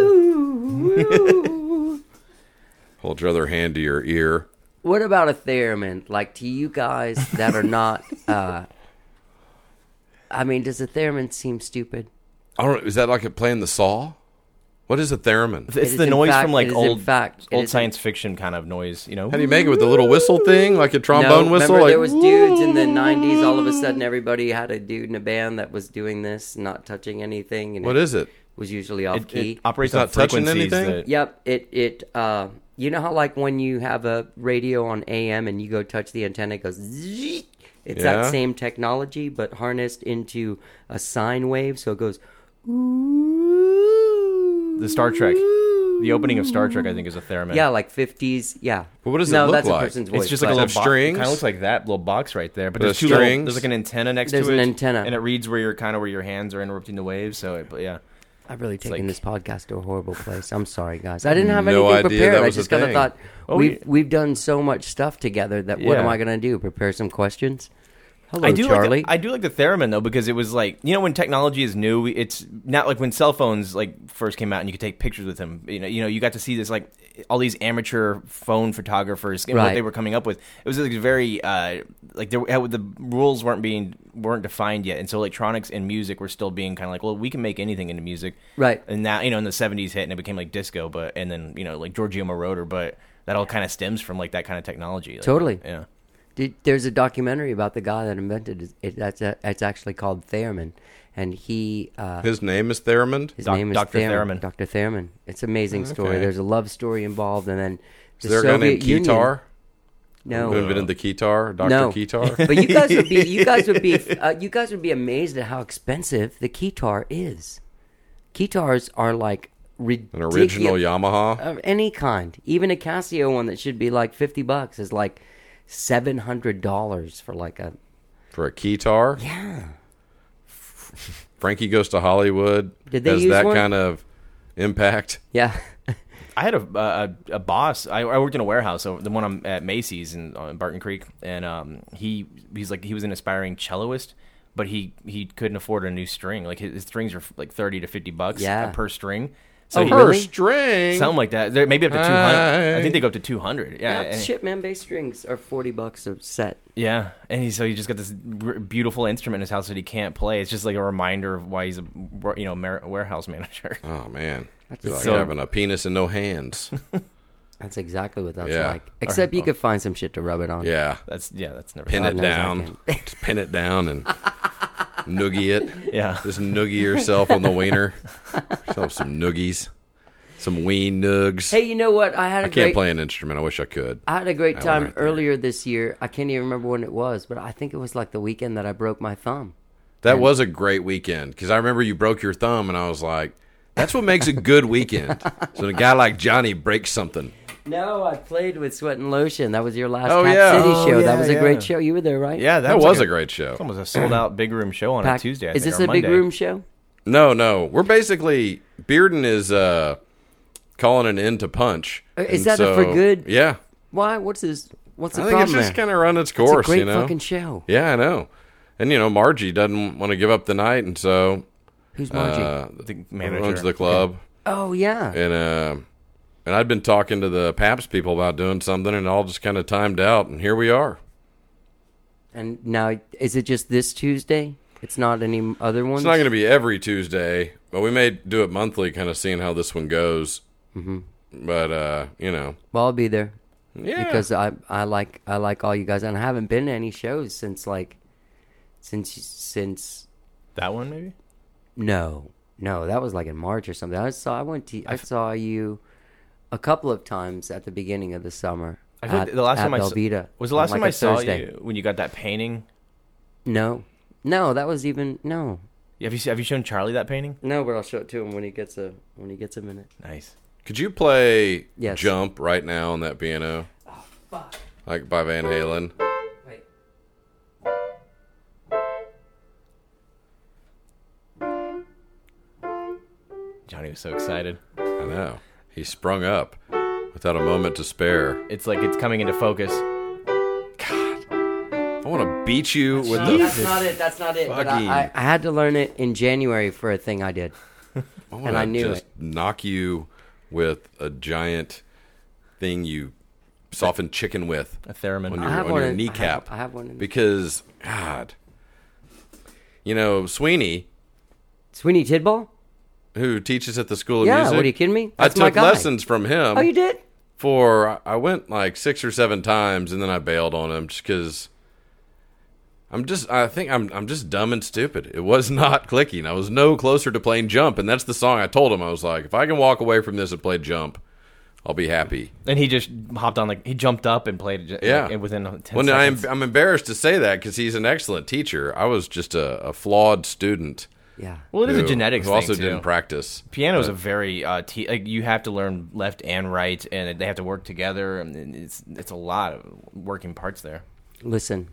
uh, Hold your other hand to your ear. What about a theremin? Like to you guys that are not. uh I mean, does a theremin seem stupid? I don't. Is that like playing the saw? What is a theremin? it's is the in noise fact- from like it is in old fact- it old is in- science fiction kind of noise. You know. How do you make it with the little whistle thing, like a trombone no, whistle? remember Like, there was dudes in the nineties. All of a sudden, everybody had a dude in a band that was doing this, not touching anything. And what is it? Was usually off It, key. it operates It's on not touching frequencies anything? that- Yep. It it uh you know how like when you have a radio on A M and you go touch the antenna, it goes zzz. It's Yeah. that same technology but harnessed into a sine wave, so it goes ooh. The Star Trek, the opening of Star Trek, I think, is a theremin. Yeah, like fifties. Yeah. But what does it no, look that's like? a person's voice. It's just like but- a Does little it have box. strings? Kind of looks like that little box right there. But There's there's two little, strings? there's like an antenna next There's to it. an antenna. and it reads where you're kind of where your hands are interrupting the waves. So, it, but yeah, I've really taken like- this podcast to a horrible place. I'm sorry, guys. I didn't have No anything idea prepared. that I was a just kind of thing. thought Oh, we've we- we've done so much stuff together that what Yeah. am I going to do? Prepare some questions? Hello, I do Charlie. Like the, I do like the theremin though, because it was like, you know, when technology is new, it's not like when cell phones like first came out and you could take pictures with them. You know, you know, you got to see this like all these amateur phone photographers and Right. what they were coming up with. It was like very uh, like there, how the rules weren't being weren't defined yet, and so electronics and music were still being kind of like, well, we can make anything into music, Right. And now, you know, in the seventies hit and it became like disco, but and then you know like Giorgio Moroder, but that all kind of stems from like that kind of technology. Like, Totally. yeah. Did, there's a documentary about the guy that invented it. it that's a, it's actually called Theremin, and he uh, His name is Theremin. his Doc- name is Doctor Theremin. Theremin. Doctor Theremin. It's an amazing story. Okay. There's a love story involved, and then the Is there a guy Soviet named Union. Keytar? No, Who invented the Keytar? Doctor no. Keytar? But you guys would be you guys would be uh, you guys would be amazed at how expensive the Keytar is. Keytars are like An ridiculous. original Yamaha? Of any kind, even a Casio one that should be like fifty bucks is like seven hundred dollars for like a For a Keytar? yeah. Frankie Goes to Hollywood Did they has use that one? kind of impact. Yeah. I had a a, a boss. I, I worked in a warehouse, over the one I'm at Macy's in, uh, in Barton Creek, and um, he he's like he was an aspiring celloist, but he, he couldn't afford a new string. Like his, his strings are like thirty to fifty bucks Yeah. per string. So Oh, he, really? Per string. something like that. They're maybe up to two hundred. Hi. I think they go up to two hundred. Yeah, Yeah, and, shit, man. Bass strings are forty bucks a set. yeah. And he, so he just got this r- beautiful instrument in his house that he can't play. It's just like a reminder of why he's a you know mar- warehouse manager. Oh, man. It's like so- having a penis and no hands. That's exactly what that's Yeah. like. Except you could find some shit to rub it on. Yeah. That's yeah. That's never Pin God it knows I down. Just pin it down and noogie it. Yeah. Just noogie yourself on the wiener. So some noogies. Some ween nugs. Hey, you know what? I had a I can't great play an instrument. I wish I could. I had a great That time one right there. earlier this year. I can't even remember when it was, but I think it was like the weekend that I broke my thumb. That was a great weekend because I remember you broke your thumb and I was like, that's what makes a good weekend. So when a guy like Johnny breaks something. No, I played with Sweat and Lotion. That was your last Oh, Cap yeah. City Oh, show. yeah, that was a yeah. great show. You were there, right? Yeah, That, was, was like a great show. It's almost a sold out big room show on Pack- a Tuesday. I is think, this or a big Monday. room show? No, no. We're basically, Bearden is uh, calling an end to Punch. Uh, is And that a for good? Yeah. Why? What's his? What's the I think it's problem just there? kind of run its It's course, a great you know? fucking show. Yeah, I know. And, you know, Margie doesn't want to give up the night, and so Who's Margie? uh, The manager. owns the club. oh yeah. And uh, and I'd been talking to the Paps people about doing something, and it all just kind of timed out, and here we are. And now, is it just this Tuesday? It's not any other ones. It's not going to be every Tuesday, But we may do it monthly, kind of seeing how this one goes. Mm-hmm. But uh, you know, Well, I'll be there yeah, because I I like I like all you guys, and I haven't been to any shows since like since since That one, maybe? no no that was like in March or something. I saw I went to I saw you a couple of times at the beginning of the summer. I feel at, like the last at time I saw, Velveeta was the on, last like, time I a saw Thursday. you when you got that painting. No, no, that was even no, Have you have you shown Charlie that painting? no. But I'll show it to him when he gets a when he gets a minute. Nice. Could you play Yes. Jump right now on that piano? Oh fuck! Like by Van Halen? Wait. Johnny was so excited. I know. He sprung up without a moment to spare. It's like it's coming into focus. I want to beat you with the. That's not it. That's not it. But Fucking- I, I, I had to learn it in January for a thing I did. I wanna and I knew just knock you with a giant thing you soften chicken with A theremin. on I your, have on one your in- I have- kneecap. I have one in- Because, God. You know, Sweeney, Sweeney Tidball? who teaches at the School of Yeah, Music. what are you kidding me? I That's my took guy. lessons from him. Oh, you did? For, I went like six or seven times and then I bailed on him just because I'm just, I think I'm I'm just dumb and stupid. It was not clicking. I was no closer to playing Jump, and that's the song I told him. I was like, if I can walk away from this and play Jump, I'll be happy. And he just hopped on, like, he jumped up and played it Yeah. like, within ten Well, seconds. I'm, I'm embarrassed to say that because he's an excellent teacher. I was just a, a flawed student. Yeah. well, it is a who- genetics who thing, also too. didn't practice. Piano is a very, uh, te- like, you have to learn left and right, and they have to work together, and it's it's a lot of working parts there. Listen.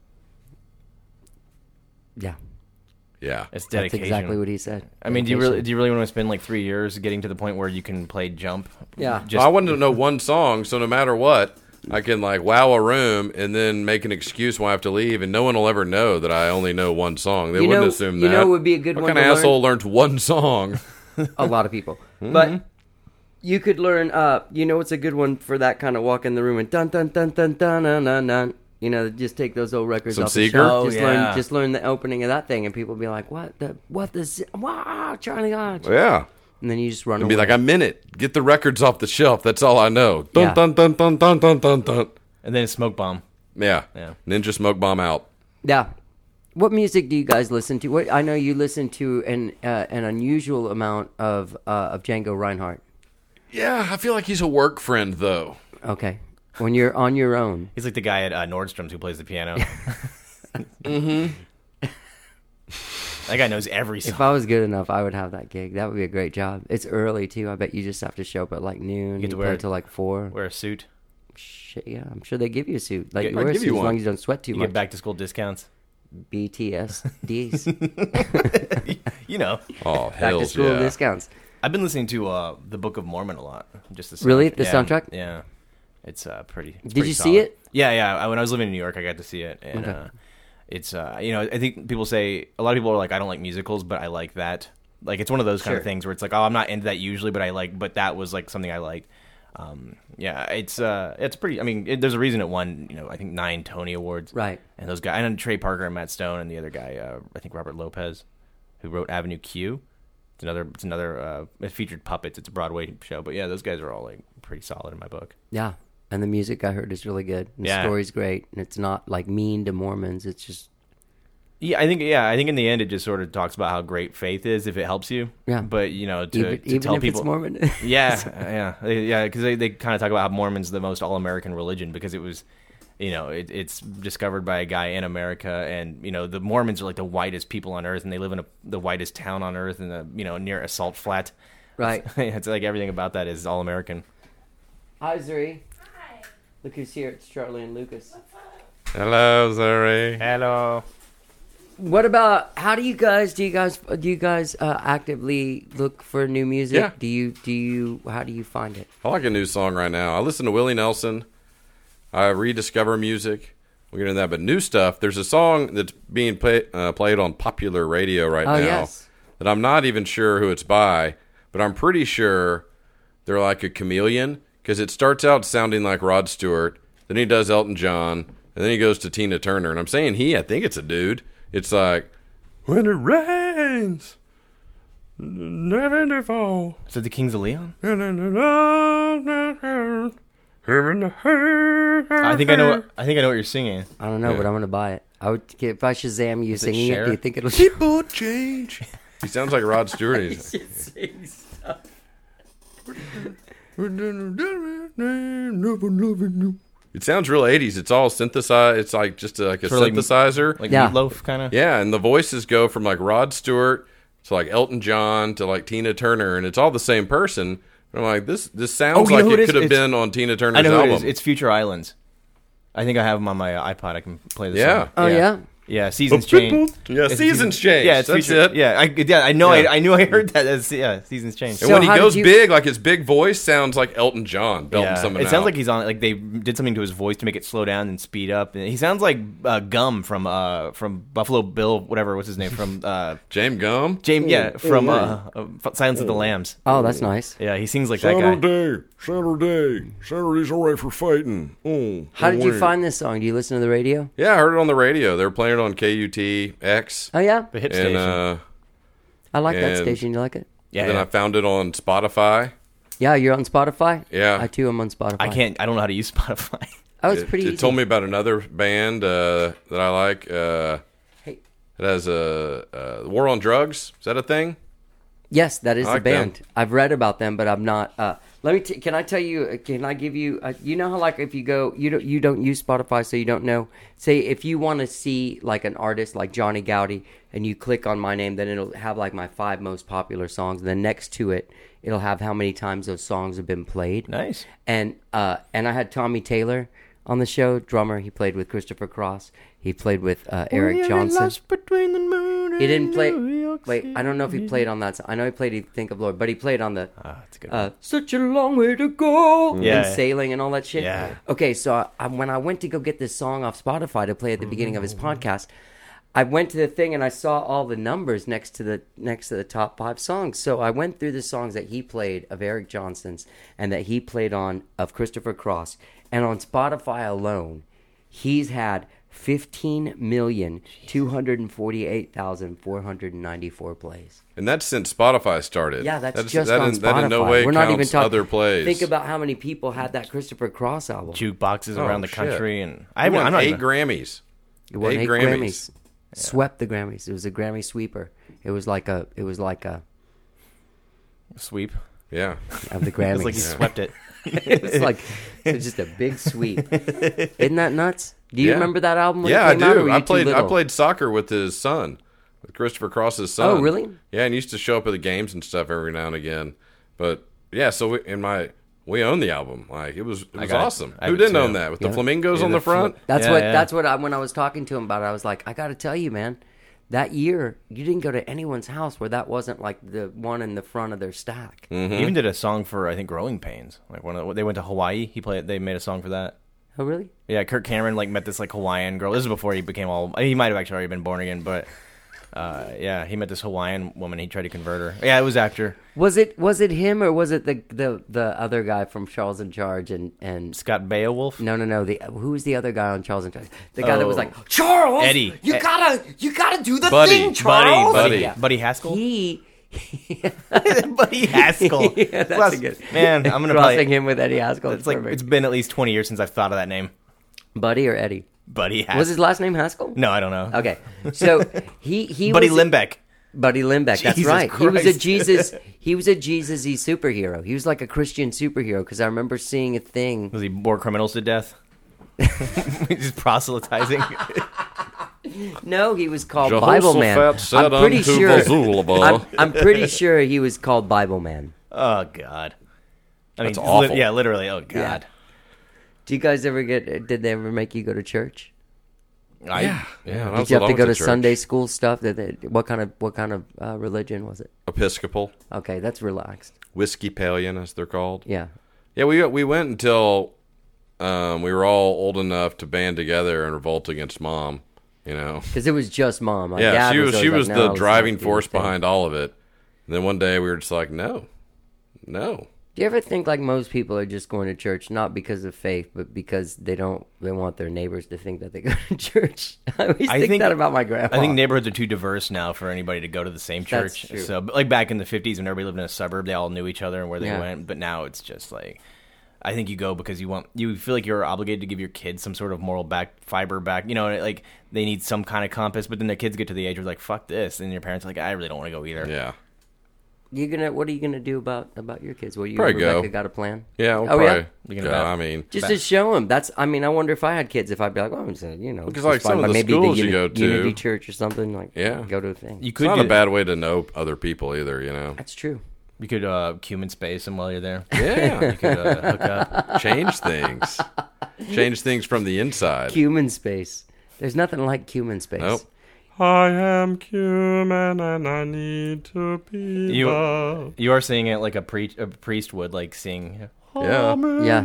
Yeah. Yeah. It's That's dedication. exactly what he said. I mean, do you really Dedication. do you really want to spend like three years getting to the point where you can play Jump? Yeah. Just, Well, I wanted to know one song, so no matter what, I can like wow a room and then make an excuse why I have to leave, and no one will ever know that I only know one song. They You wouldn't know- assume you that. know what would be a good what one kind of to learn? asshole learns one song? A lot of people. Mm-hmm. But you could learn, uh, you know what's a good one for that kind of walk in the room and dun dun dun dun dun dun dun dun. You know, just take those old records Some off Seeger? the shelf. Oh, just yeah. learn just learn the opening of that thing and people be like, What the what the z- wow, Charlie Hodge. Yeah. And then you just run And away. be like, I'm in it. Get the records off the shelf. That's all I know. Dun Yeah. dun dun dun dun dun dun dun. and then Smoke Bomb. Yeah. Yeah. Ninja Smoke Bomb out. Yeah. What music do you guys listen to? What I know you listen to an uh, an unusual amount of uh, of Django Reinhardt. Yeah, I feel like he's a work friend though. Okay. When you're on your own. He's like the guy at uh, Nordstrom's who plays the piano. Mm-hmm. That guy knows every song. If I was good enough, I would have that gig. That would be a great job. It's early too. I bet you just have to show up at like noon. You get to You wear play it- until like four. Wear a suit. Shit, yeah, I'm sure they give you a suit. Like Yeah, you I'd wear a give suit you as one. long as you don't sweat too You much. get back to school discounts. B T S Ds. You know. Oh, Back hell to school yeah. discounts. I've been listening to uh, the Book of Mormon a lot. Just the soundtrack. Really? The yeah. soundtrack? Yeah. It's uh, pretty. It's Did pretty you see solid. it? Yeah, yeah. I, when I was living in New York, I got to see it, and Okay. uh, it's uh, you know, I think people say a lot of people are like, I don't like musicals, but I like that. Like it's one of those kind Sure. of things where it's like, oh, I'm not into that usually, but I like, but that was like something I liked. Um, yeah, it's uh, it's pretty. I mean, it, there's a reason it won. You know, I think nine Tony Awards. Right. And those guys, and Trey Parker and Matt Stone, and the other guy, uh, I think Robert Lopez, who wrote Avenue Q. It's another. It's another. Uh, it featured puppets. It's a Broadway show, but yeah, those guys are all like pretty solid in my book. Yeah. And the music I heard is really good. And Yeah. The story's great. And it's not like mean to Mormons. It's just Yeah, I think. Yeah, I think in the end, it just sort of talks about how great faith is if it helps you. Yeah. But you know, to, even, to even tell if people, it's Mormon. yeah, yeah, They- yeah, because they, they kind of talk about how Mormon's the most all-American religion because it was, you know, it, it's discovered by a guy in America, and you know, the Mormons are like the whitest people on earth, and they live in a, the whitest town on earth, and the, you know, near a salt flat. Right. It's like everything about that is all-American. Hi, Zuri. Hi. Look who's here. It's Charlie and Lucas. Hello, Zuri. Hello. What about how do you guys do you guys do you guys uh, actively look for new music? Yeah. Do you do you how do you find it? I like a new song right now. I listen to Willie Nelson. I rediscover music. We'll get into that. But new stuff, there's a song that's being play, uh, played on popular radio right Oh, now yes. that I'm not even sure who it's by, but I'm pretty sure they're like a chameleon because it starts out sounding like Rod Stewart, then he does Elton John, and then he goes to Tina Turner. And I'm saying he, I think it's a dude. It's like, when it rains, Never fall. Is it the Kings of Leon? I I think I know. I think I know what you're singing. I don't know, Yeah. but I'm gonna buy it. I would if I Shazam you Is it singing it. Cher? Do you think it'll? People change. He sounds like Rod Stewart. He's- It sounds real eighties. It's all synthesized. It's like just a, like a Sort of like- synthesizer. Like Yeah. Meatloaf, kind of. Yeah, and the voices go from like Rod Stewart to like Elton John to like Tina Turner, and it's all the same person. And I'm like, this this sounds Oh, you know like who it, it is? could have It's- been on Tina Turner's I know who album. it is. It's Future Islands. I think I have them on my iPod. I can play this. Yeah. song. Oh yeah. Yeah, Seasons Change. Yeah, It's Seasons Change. Yeah, it's That's future, it. Yeah, I, yeah, I know. Yeah. I, I knew I heard that. That's, yeah, Seasons Change. And So when he how did goes you- big, like his big voice sounds like Elton John belting Yeah, something it sounds out. like he's on. Like they did something to his voice to make it slow down and speed up. And he sounds like uh, Gum from uh, from Buffalo Bill, whatever. What's his name from uh, James Gum. James? Yeah, from uh, uh, Silence of the Lambs. Oh, that's nice. Yeah, he sings like that guy. Saturday, Saturday, Saturday's all right for fighting. Oh, How did you wait. find this song? Do you listen to the radio? Yeah, I heard it on the radio. They were playing it on K U T X, Oh yeah. The hit and station. uh, I like that And- station. You like it? yeah, then yeah. I found it on Spotify. Yeah, you're on Spotify. Yeah. I too am on Spotify. I can't. I don't know how to use Spotify. Oh, it's it, pretty it easy. told me about another band uh, that I like. Uh, Hey. it has a uh, War on Drugs. Is that a thing? Yes, that is I the like them. band. I've read about them, but I'm not. Uh, let me. T- can I tell you? Can I give you? Uh, you know how like if you go, you don't you don't use Spotify, so you don't know. Say if you want to see like an artist like Johnny Gowdy, and you click on my name, then it'll have like my five most popular songs. And then next to it, it'll have how many times those songs have been played. Nice. And uh, and I had Tommy Taylor on the show, drummer. He played with Christopher Cross. He played with uh, Eric Johnson. Between the moon and He didn't play. New York Wait, I don't know if he played on that. I know he played "He Think of Lord," but he played on the Ah, that's a good uh, "Such a Long Way to Go" Yeah. and "Sailing" and all that shit. Yeah. Okay, so I, I, when I went to go get this song off Spotify to play at the beginning of his podcast, I went to the thing and I saw all the numbers next to the next to the top five songs. So I went through the songs that he played of Eric Johnson's and that he played on of Christopher Cross, and on Spotify alone, he's had fifteen million two hundred forty-eight thousand four hundred ninety-four plays. And that's since Spotify started. Yeah, that's, That's- just that on in, Spotify. That in no way We're not even counts talking other plays. Think about how many people had that Christopher Cross album. jukeboxes Oh, around the shit. country, and He I haven't. won I'm not eight even, Grammys. It won eight eight Grammys. Grammys. Swept the Grammys. It was a Grammy sweeper. It was like a. It was like a sweep. Yeah. of the Grammys. It's like he swept it. it was like it was just a big sweep. Isn't that nuts? Do you Yeah. remember that album? When Yeah, it I came out, or do. were I you too played. I little? played soccer with his son, with Christopher Cross's son. Oh, really? Yeah, and he used to show up at the games and stuff every now and again. But yeah, so we, in my we own the album. Like it was, it was got it. awesome. I Who have it didn't too. own that with Yeah. the flamingos Yeah, on the the front? fl- That's Yeah, what. yeah. That's what. I, when I was talking to him about it, I was like, I got to tell you, man. That year, you didn't go to anyone's house where that wasn't like the one in the front of their stack. Mm. He even did a song for I think Growing Pains. Like one of the, they went to Hawaii. He played. They made a song for that. Oh, really? Yeah, Kirk Cameron like met this like Hawaiian girl. This is before he became all. He might have actually already been born again, but uh, yeah, he met this Hawaiian woman. He tried to convert her. Yeah, it was after Was it was it him or was it the the, the other guy from Charles in Charge and and Scott Beowulf. no no no the who was the other guy on Charles in Charge? The guy that was Oh. like Charles, Eddie. you Ed- gotta you gotta do the Buddy. thing, Charles. Buddy, Buddy, Yeah. Buddy Haskell. He Buddy Haskell. Yeah, that's Plus, a good man. I'm gonna crossing play. him with Eddie Haskell. It's like perfect. it's been at least twenty years since I've thought of that name. Buddy or Eddie. Buddy Haskell. Was his last name Haskell? No, I don't know. Okay, so he he Buddy was Limbeck. Buddy Limbeck, that's Jesus right. He was a Christ. Jesus. He was a Jesus-y superhero. He was like a Christian superhero because I remember seeing a thing. Was he bore criminals to death? Just proselytizing. No, he was called Bible Man. Jehoshaphat said I'm pretty unto sure. the Zulaba. I'm, I'm pretty sure he was called Bible Man. Oh God. I That's mean, awful. Li- yeah, literally. Oh Yeah. God. Do you guys ever get? Did they ever make you go to church? I, Yeah, yeah. Did you have to go to Sunday school stuff? Did they, what kind of what kind of uh, religion was it? Episcopal, Okay, that's relaxed. Whiskey Palian, as they're called. Yeah. Yeah, we we went until um, we were all old enough to band together and revolt against mom. You know. Because it was just mom. My Yeah, dad she was always she like, was "No, the let's driving not do force the thing." behind all of it. And then one day we were just like, no, no, Do you ever think like most people are just going to church not because of faith, but because they don't they want their neighbors to think that they go to church? I always I think, think- that about my grandpa. I think neighborhoods are too diverse now for anybody to go to the same That's church. true. So, but like back in the fifties when everybody lived in a suburb, they all knew each other and where they Yeah. went. But now it's just like, I think you go because you want, you feel like you're obligated to give your kids some sort of moral back, fiber back. You know, like they need some kind of compass. But then their kids get to the age where like, fuck this, and your parents are like, I really don't want to go either. Yeah. You gonna what are you gonna do about about your kids? Well, you Probably Rebecca go. got a plan? Yeah, we'll Oh, yeah? probably. You're gonna Yeah, bet. I mean, Just to show them. That's. I mean, I wonder if I had kids, if I'd be like, well, I'm saying, you know, Because, it's like, some fine, of but the maybe schools the you uni- go to- Unity Church or something like. Yeah. Go to a thing. You it's could not do, a bad way to know other people either, you know. That's true. You could uh, cumin space them while you're there. Yeah. You could uh, hook up. Change things. Change things from the inside. Cumin space. There's nothing like cumin space. Nope. I am human and I need to be You- loved. You are seeing it like a, pre- a priest would, like sing Yeah. Yeah.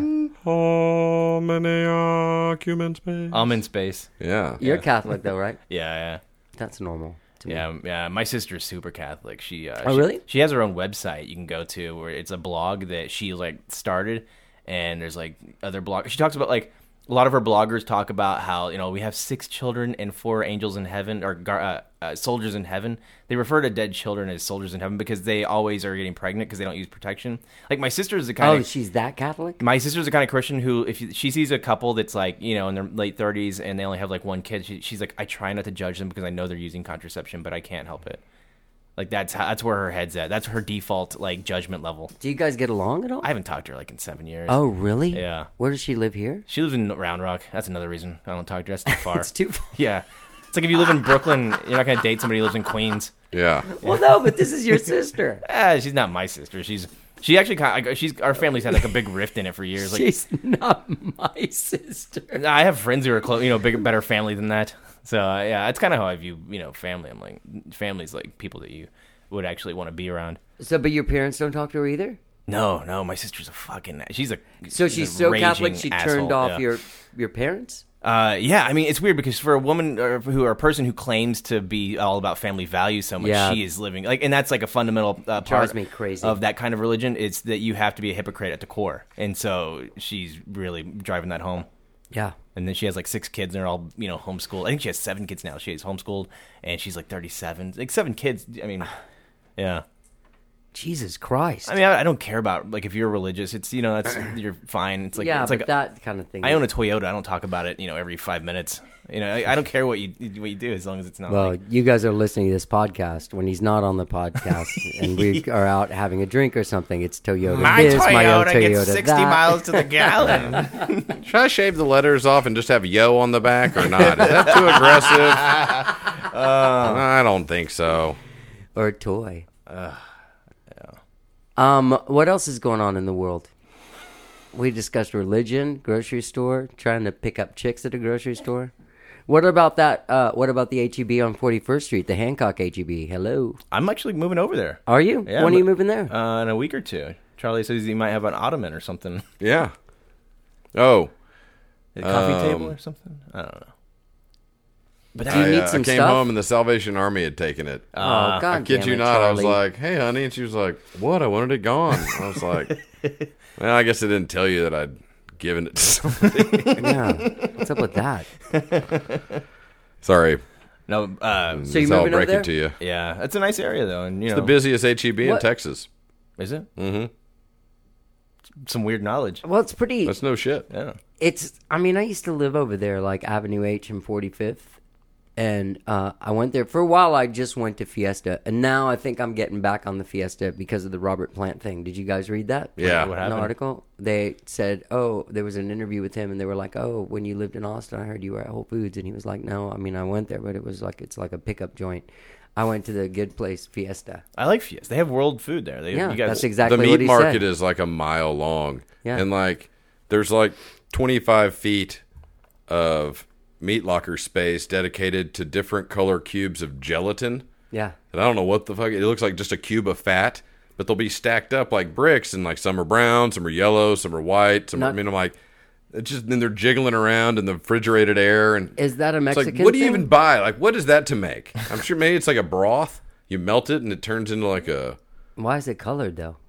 Hominy, human space. I'm in space. Yeah. You're Catholic though, right? Yeah, yeah. That's normal. To me. Yeah, yeah. My sister's super Catholic. She uh, Oh, she- really? She has her own website you can go to where it's a blog that she like started, and there's like other blogs. She talks about like a lot of her bloggers talk about how you know we have six children and four angels in heaven or gar- uh, uh, soldiers in heaven. They refer to dead children as soldiers in heaven because they always are getting pregnant because they don't use protection. Like my sister's the kind Oh, of she's that Catholic? my sister's the kind of Christian who, if you- she sees a couple that's like, you know, in their late thirties and they only have like one kid, she, she's like, I try not to judge them because I know they're using contraception, but I can't help it. Like that's how, that's where her head's at. That's her default like judgment level. Do you guys get along at all? I haven't talked to her like in seven years. Oh, really? Yeah. Where does she live here? She lives in Round Rock. That's another reason I don't talk to her. That's too far. It's too far. Yeah. It's like if you live in Brooklyn, you're not gonna date somebody who lives in Queens. Yeah. Well, no, but this is your sister. Ah, she's not my sister. She's she actually kind of, she's our family's had like a big rift in it for years. Like She's not my sister. I have friends who are close, you know, bigger, better family than that. So uh, yeah, that's kind of how I view, you know, family. I'm like, family's like people that you would actually want to be around. So, but your parents don't talk to her either? No, no, my sister's a fucking. She's a. So she's she's a so raging Catholic she asshole, turned off yeah. your your parents? Uh, yeah, I mean it's weird because for a woman or who or a person who claims to be all about family values so much, Yeah. she is living like, and that's like a fundamental uh, Drives part me crazy. of that kind of religion. It's that you have to be a hypocrite at the core, and so she's really driving that home. Yeah. And then she has like six kids, and they're all you know homeschooled. I think she has seven kids now. She is homeschooled, and she's like thirty-seven. Like seven kids. I mean, yeah. Jesus Christ. I mean, I, I don't care about like if you're religious. It's you know that's you're fine. It's like yeah, it's but like that kind of thing. I own a Toyota. I don't talk about it. You know, every five minutes. You know, I, I don't care what you what you do as long as it's not. Well, like, you guys are listening to this podcast when he's not on the podcast, and we are out having a drink or something. It's Toyota my this, my Toyota, Toyota gets sixty that. miles to the gallon. Should I shave the letters off and just have yo on the back or not? Is that too aggressive? I don't think so. Or a toy. Um, what else is going on in the world? We discussed religion, grocery store, trying to pick up chicks at a grocery store. What about that? Uh, what about the H E B on forty-first Street, the Hancock H E B? Hello, I'm actually moving over there are you? Yeah, when are you but- moving there? uh, in a week or two. Charlie says he might have an ottoman or something, Yeah. Oh. a coffee Um, table or something. I don't know. But do I, you need uh, some I came stuff? home and the Salvation Army had taken it. oh God, I kid damn you it, not. I was Charlie. like, "Hey, honey," and she was like, "What? I wanted it gone." I was like, "Well, I guess I didn't tell you that I'd given it to somebody." yeah, what's up with that? Sorry, No, uh, So you I'll moving over break there? it to you. yeah, it's a nice area though, and you know, The busiest H E B in What? Texas. is it Mm-hmm. some weird knowledge? Well, it's pretty. That's no shit. Yeah. It's. I mean, I used to live over there, like Avenue H and forty-fifth, and uh, I went there for a while. I just went to Fiesta, and now I think I'm getting back on the Fiesta because of the Robert Plant thing. Did you guys read that? Yeah. What An happened? article. They said, "Oh, there was an interview with him, and they were like, oh, when you lived in Austin, I heard you were at Whole Foods,' and he was like, no, I mean, I went there, but it was like it's like a pickup joint. I went to the good place Fiesta. I like Fiesta. They have world food there. They, Yeah, you guys, that's exactly the what meat he market said. is like a mile long. Yeah. And like there's like twenty-five feet of meat locker space dedicated to different color cubes of gelatin. Yeah, And I don't know what the fuck. It looks like just a cube of fat, but they'll be stacked up like bricks, and like some are brown, some are yellow, some are white. Some are, I Not- mean, I'm like, it's just then they're jiggling around in the refrigerated air, and is that a it's Mexican? like, what do you thing? even buy? Like, what is that to make? I'm sure maybe it's like a broth. You melt it, and it turns into like a Why is it colored though?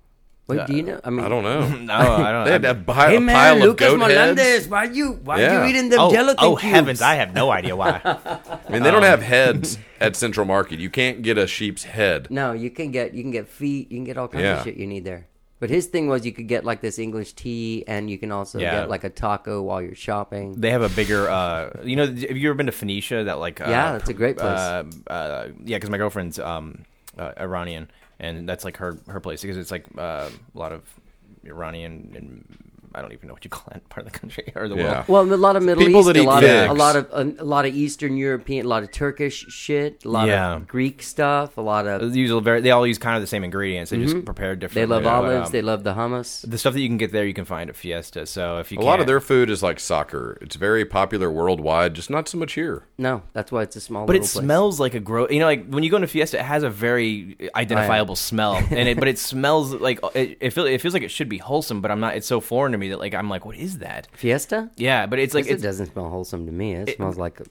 Wait, do you know? I mean, I don't know. No, I don't. They had a, pi- Hey a man, pile of Lucas goat heads. Melendez, why you why Yeah. you eating them oh, gelatin oh cubes? heavens! I have no idea why. I mean, they don't have heads at Central Market. You can't get a sheep's head. No, you can get you can get feet, you can get all kinds Yeah. of shit you need there. But his thing was you could get like this English tea, and you can also Yeah. get like a taco while you're shopping. They have a bigger, uh, you know, have you ever been to Phoenicia? That like, uh, Yeah, that's a great place. Uh, uh, yeah, because my girlfriend's um, uh, Iranian, and that's like her her place because it's like uh, a lot of Iranian and I don't even know what you call that part of the country or the Yeah. world. Well, a lot of Middle People East, that a eat lot figs. of a lot of a, a lot of Eastern European, a lot of Turkish shit, a lot Yeah. of Greek stuff, a lot of. They use a very, they all use kind of the same ingredients. They just prepare They different. love but, olives. um, They love the hummus. the stuff that you can get there, you can find at Fiesta. So if you A lot of can't- their food is like soccer. It's very popular worldwide, just not so much here. No, that's why it's a small. But it little place. smells like a gross. You know, like when you go into Fiesta, it has a very identifiable smell, and it. But it smells like it. It, feel, it feels like it should be wholesome, but I'm not. It's so foreign to me that like I'm like, what is that? Fiesta. Yeah, but it's like Like, it it's, doesn't smell wholesome to me. It, It- smells like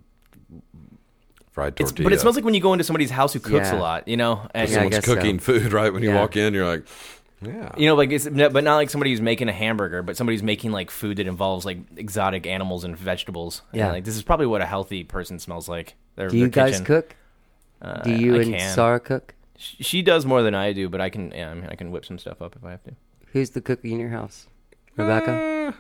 Fried it's tortilla. but it smells like when you go into somebody's house who cooks Yeah. a lot. You know, and Yeah, I someone's guess so. cooking food right when you Yeah. walk in. You're like, yeah. you know, like it's but not like somebody who's making a hamburger, but somebody's making like food that involves like exotic animals and vegetables. And, Yeah. like this is probably what a healthy person smells like. Their, Do you their guys kitchen. cook? Uh, Do you I and can. Sarah cook? She she does more than I do, but I can. Yeah, I mean, I can whip some stuff up if I have to. Who's the cook in your house? Rebecca? Eh,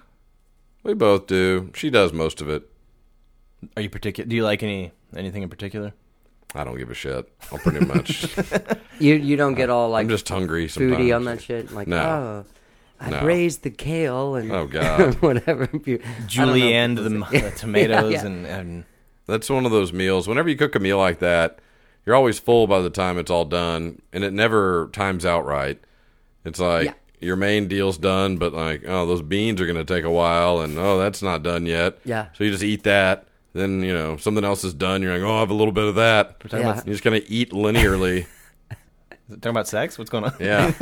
we both do. She does most of it. Are you particular? Do you like any anything in particular? I don't give a shit. I'll pretty much. You you don't get all like I'm just hungry sometimes. foodie on that shit? Like, No. oh, I No. braised the kale and Oh, God. whatever. I don't know. Julienne, the, the tomatoes, yeah. and, and That's one of those meals. Whenever you cook a meal like that, you're always full by the time it's all done, and it never times out right. It's like Yeah. your main deal's done, but like, oh, those beans are going to take a while, and oh, that's not done yet. Yeah. So you just eat that. Then, you know, something else is done. You're like, oh, I have a little bit of that. Yeah. You just kind of eat linearly. talking about sex. What's going on? Yeah.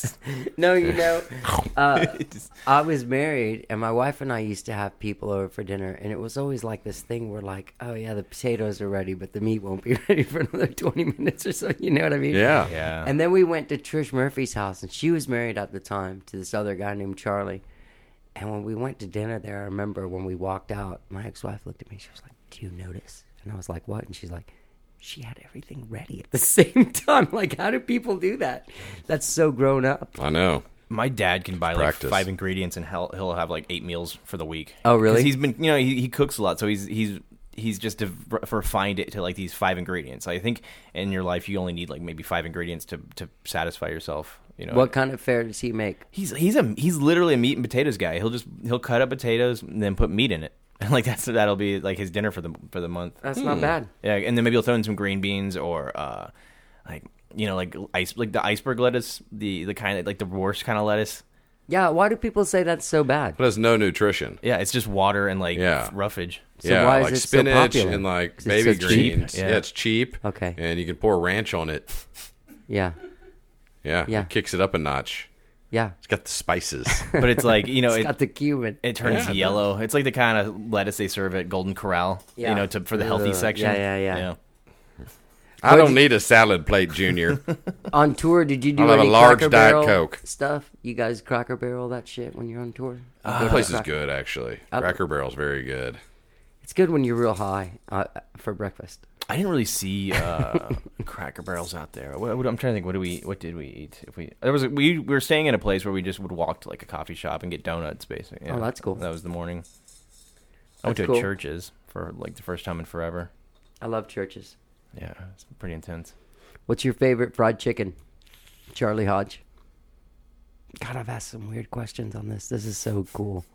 No, you know, uh, I was married, and my wife and I used to have people over for dinner, and it was always like this thing where, like, oh yeah, the potatoes are ready, but the meat won't be ready for another twenty minutes or so. You know what I mean? Yeah. Yeah. And then we went to Trish Murphy's house, and she was married at the time to this other guy named Charlie. And when we went to dinner there, I remember when we walked out, my ex-wife looked at me. She was like, "Do you notice?" And I was like, "What?" And she's like, "She had everything ready at the same time." Like, how do people do that? That's so grown up. I know. My dad can buy Practice. like five ingredients, and he'll he'll have like eight meals for the week. Oh, really? 'Cause he's been, you know, he, he cooks a lot, so he's he's he's just dev- refined it to like these five ingredients. I think in your life you only need like maybe five ingredients to to satisfy yourself. You know What kind of fare does he make? He's he's a he's literally a meat and potatoes guy. He'll just he'll cut up potatoes and then put meat in it. And like that's that'll be like his dinner for the for the month. That's not bad. Yeah, and then maybe he'll throw in some green beans or uh like you know like ice like the iceberg lettuce, the the kind of like the worst kind of lettuce. Yeah, why do people say that's so bad? But it has no nutrition. Yeah, it's just water and like Yeah. roughage. So yeah, why is like it so spinach popular? and like 'Cause it's baby so cheap? greens. Yeah. Yeah. It's cheap. Okay. And you can pour ranch on it. Yeah, Yeah. Yeah. It kicks it up a notch. yeah. It's got the spices. But it's like, you know, It's it, got the cumin. it turns Yeah, it yellow. It's like the kind of lettuce they serve at Golden Corral, Yeah. you know, to for the healthy Ugh. section. Yeah, yeah, yeah. I Where'd don't you- need a salad plate, Junior. On tour, did you do I'll have a any large Cracker Diet Barrel Coke. stuff? You guys Cracker Barrel that shit when you're on tour? You go The to place is Cracker- good, actually. I- Cracker Barrel's very good. It's good when you're real high uh, for breakfast. I didn't really see uh, Cracker Barrels out there. What, what, I'm trying to think. What do we? What did we eat? If we there was a, we, we were staying in a place where we just would walk to like a coffee shop and get donuts, basically. Yeah. Oh, that's cool. That was the morning. I went That's to cool. a Church's for like the first time in forever. I love churches. Yeah, it's pretty intense. What's your favorite fried chicken? Charlie Hodge. God, I've asked some weird questions on this. This is so cool.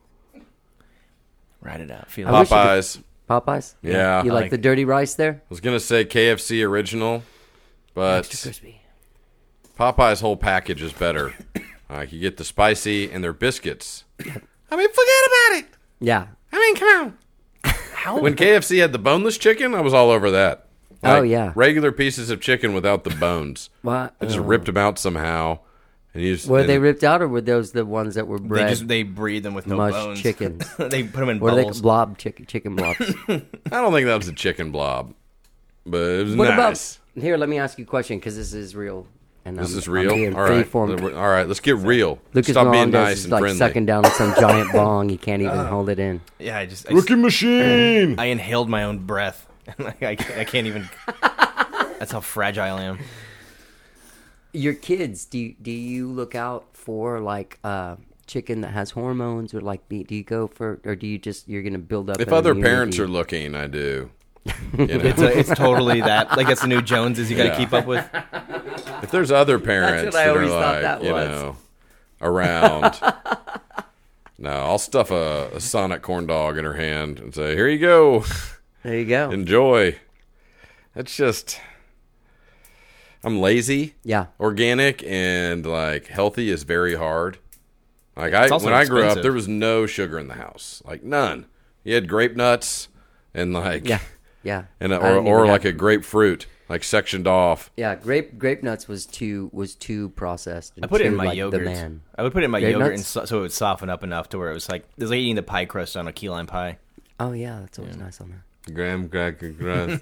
Write it out. Feel I wish it. you could- Popeyes. Popeyes? Yeah. You I like, like- the dirty rice there? I was going to say K F C original, but Extra crispy. Popeye's whole package is better. Like, you get the spicy and their biscuits. I mean, forget about it. Yeah. I mean, come on. How? When K F C had the boneless chicken, I was all over that. Oh, Like, yeah. Regular pieces of chicken without the bones. What? I just Oh. ripped them out somehow. And you just, Were and they ripped out, or were those the ones that were they bred? just they breed them with no Mush bones. chickens. They put them in What are they? bowls. Blob chicken, chicken blobs. I don't think that was a chicken blob. But it was What nice. about here? Let me ask you a question because this is real, And This I'm, is real. I'm being All right, free-formed. all right. Let's get real. Lucas Stop being Melendez nice is and like friendly. sucking down some giant bong. He can't even hold it in. Yeah, I just I, Rookie machine. I inhaled my own breath. Like, I, can't- I can't even. That's how fragile I am. Your kids, do you, do you look out for like uh, chicken that has hormones, or like do you go for, or do you just you're gonna build up? If an other immunity? parents are looking, I do. You know? It's a, it's totally that. Like it's the new Joneses you got to Yeah. keep up with. If there's other parents I that are always thought like, that you was. know, around, no, I'll stuff a, a Sonic corn dog in her hand and say, "Here you go, There you go. enjoy." It's just, I'm lazy. Yeah. Organic and like healthy is very hard. Like I, It's also when I grew up, expensive. there was no sugar in the house, like none. You had grape nuts and like, Yeah. Yeah. and a, I or didn't or even like have- a grapefruit, like sectioned off. Yeah, grape grape nuts was too was too processed. And I put it in too, my like, yogurt. demand. I would put it in my Grape yogurt nuts? and so, so it would soften up enough to where it was like it was like eating the pie crust on a key lime pie. Oh yeah, that's always nice on there. Graham cracker crust.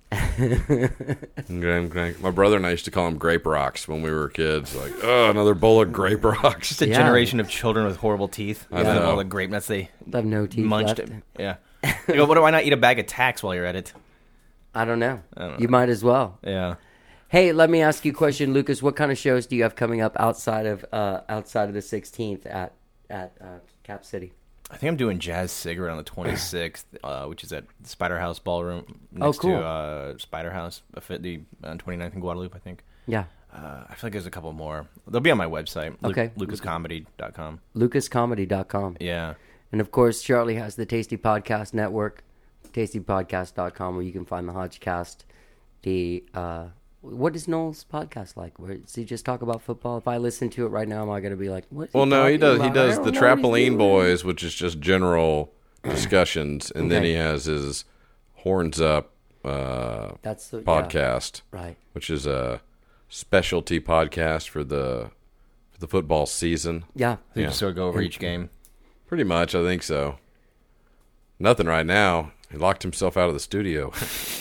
Graham cracker. My brother and I used to call them grape rocks when we were kids. Like, oh, another bowl of grape rocks. Just a Yeah. generation of children with horrible teeth. I Instead of know. all the grape nuts they I have no teeth munched. left. Yeah. You go, what do I not eat a bag of Tax while you're at it? I don't know. don't You might as well. Yeah. Hey, let me ask you a question, Lucas. What kind of shows do you have coming up outside of uh, outside of the sixteenth at at uh, Cap City? I think I'm doing Jazz Cigarette on the twenty-sixth, uh, which is at Spider House Ballroom next cool. to uh, Spider House, a fit- the on twenty-ninth in Guadalupe, I think. Yeah, Uh, I feel like there's a couple more. They'll be on my website, Okay. lucas comedy dot com. lucas comedy dot com. Yeah. And of course, Charlie has the Tasty Podcast Network, tasty podcast dot com, where you can find the Hodgecast. The uh, what is Noel's podcast like? Where does he just talk about football? If I listen to it right now, am I going to be like, what? is Well, no, he talking does. He about? I does don't the know what he's Trampoline doing. Boys, which is just general discussions, and then Okay. he has his Horns Up uh, That's the yeah, podcast, right. which is a specialty podcast for the for the football season. Yeah, So you Yeah. just sort of go over each game. Pretty much, I think so. Nothing right now. He locked himself out of the studio.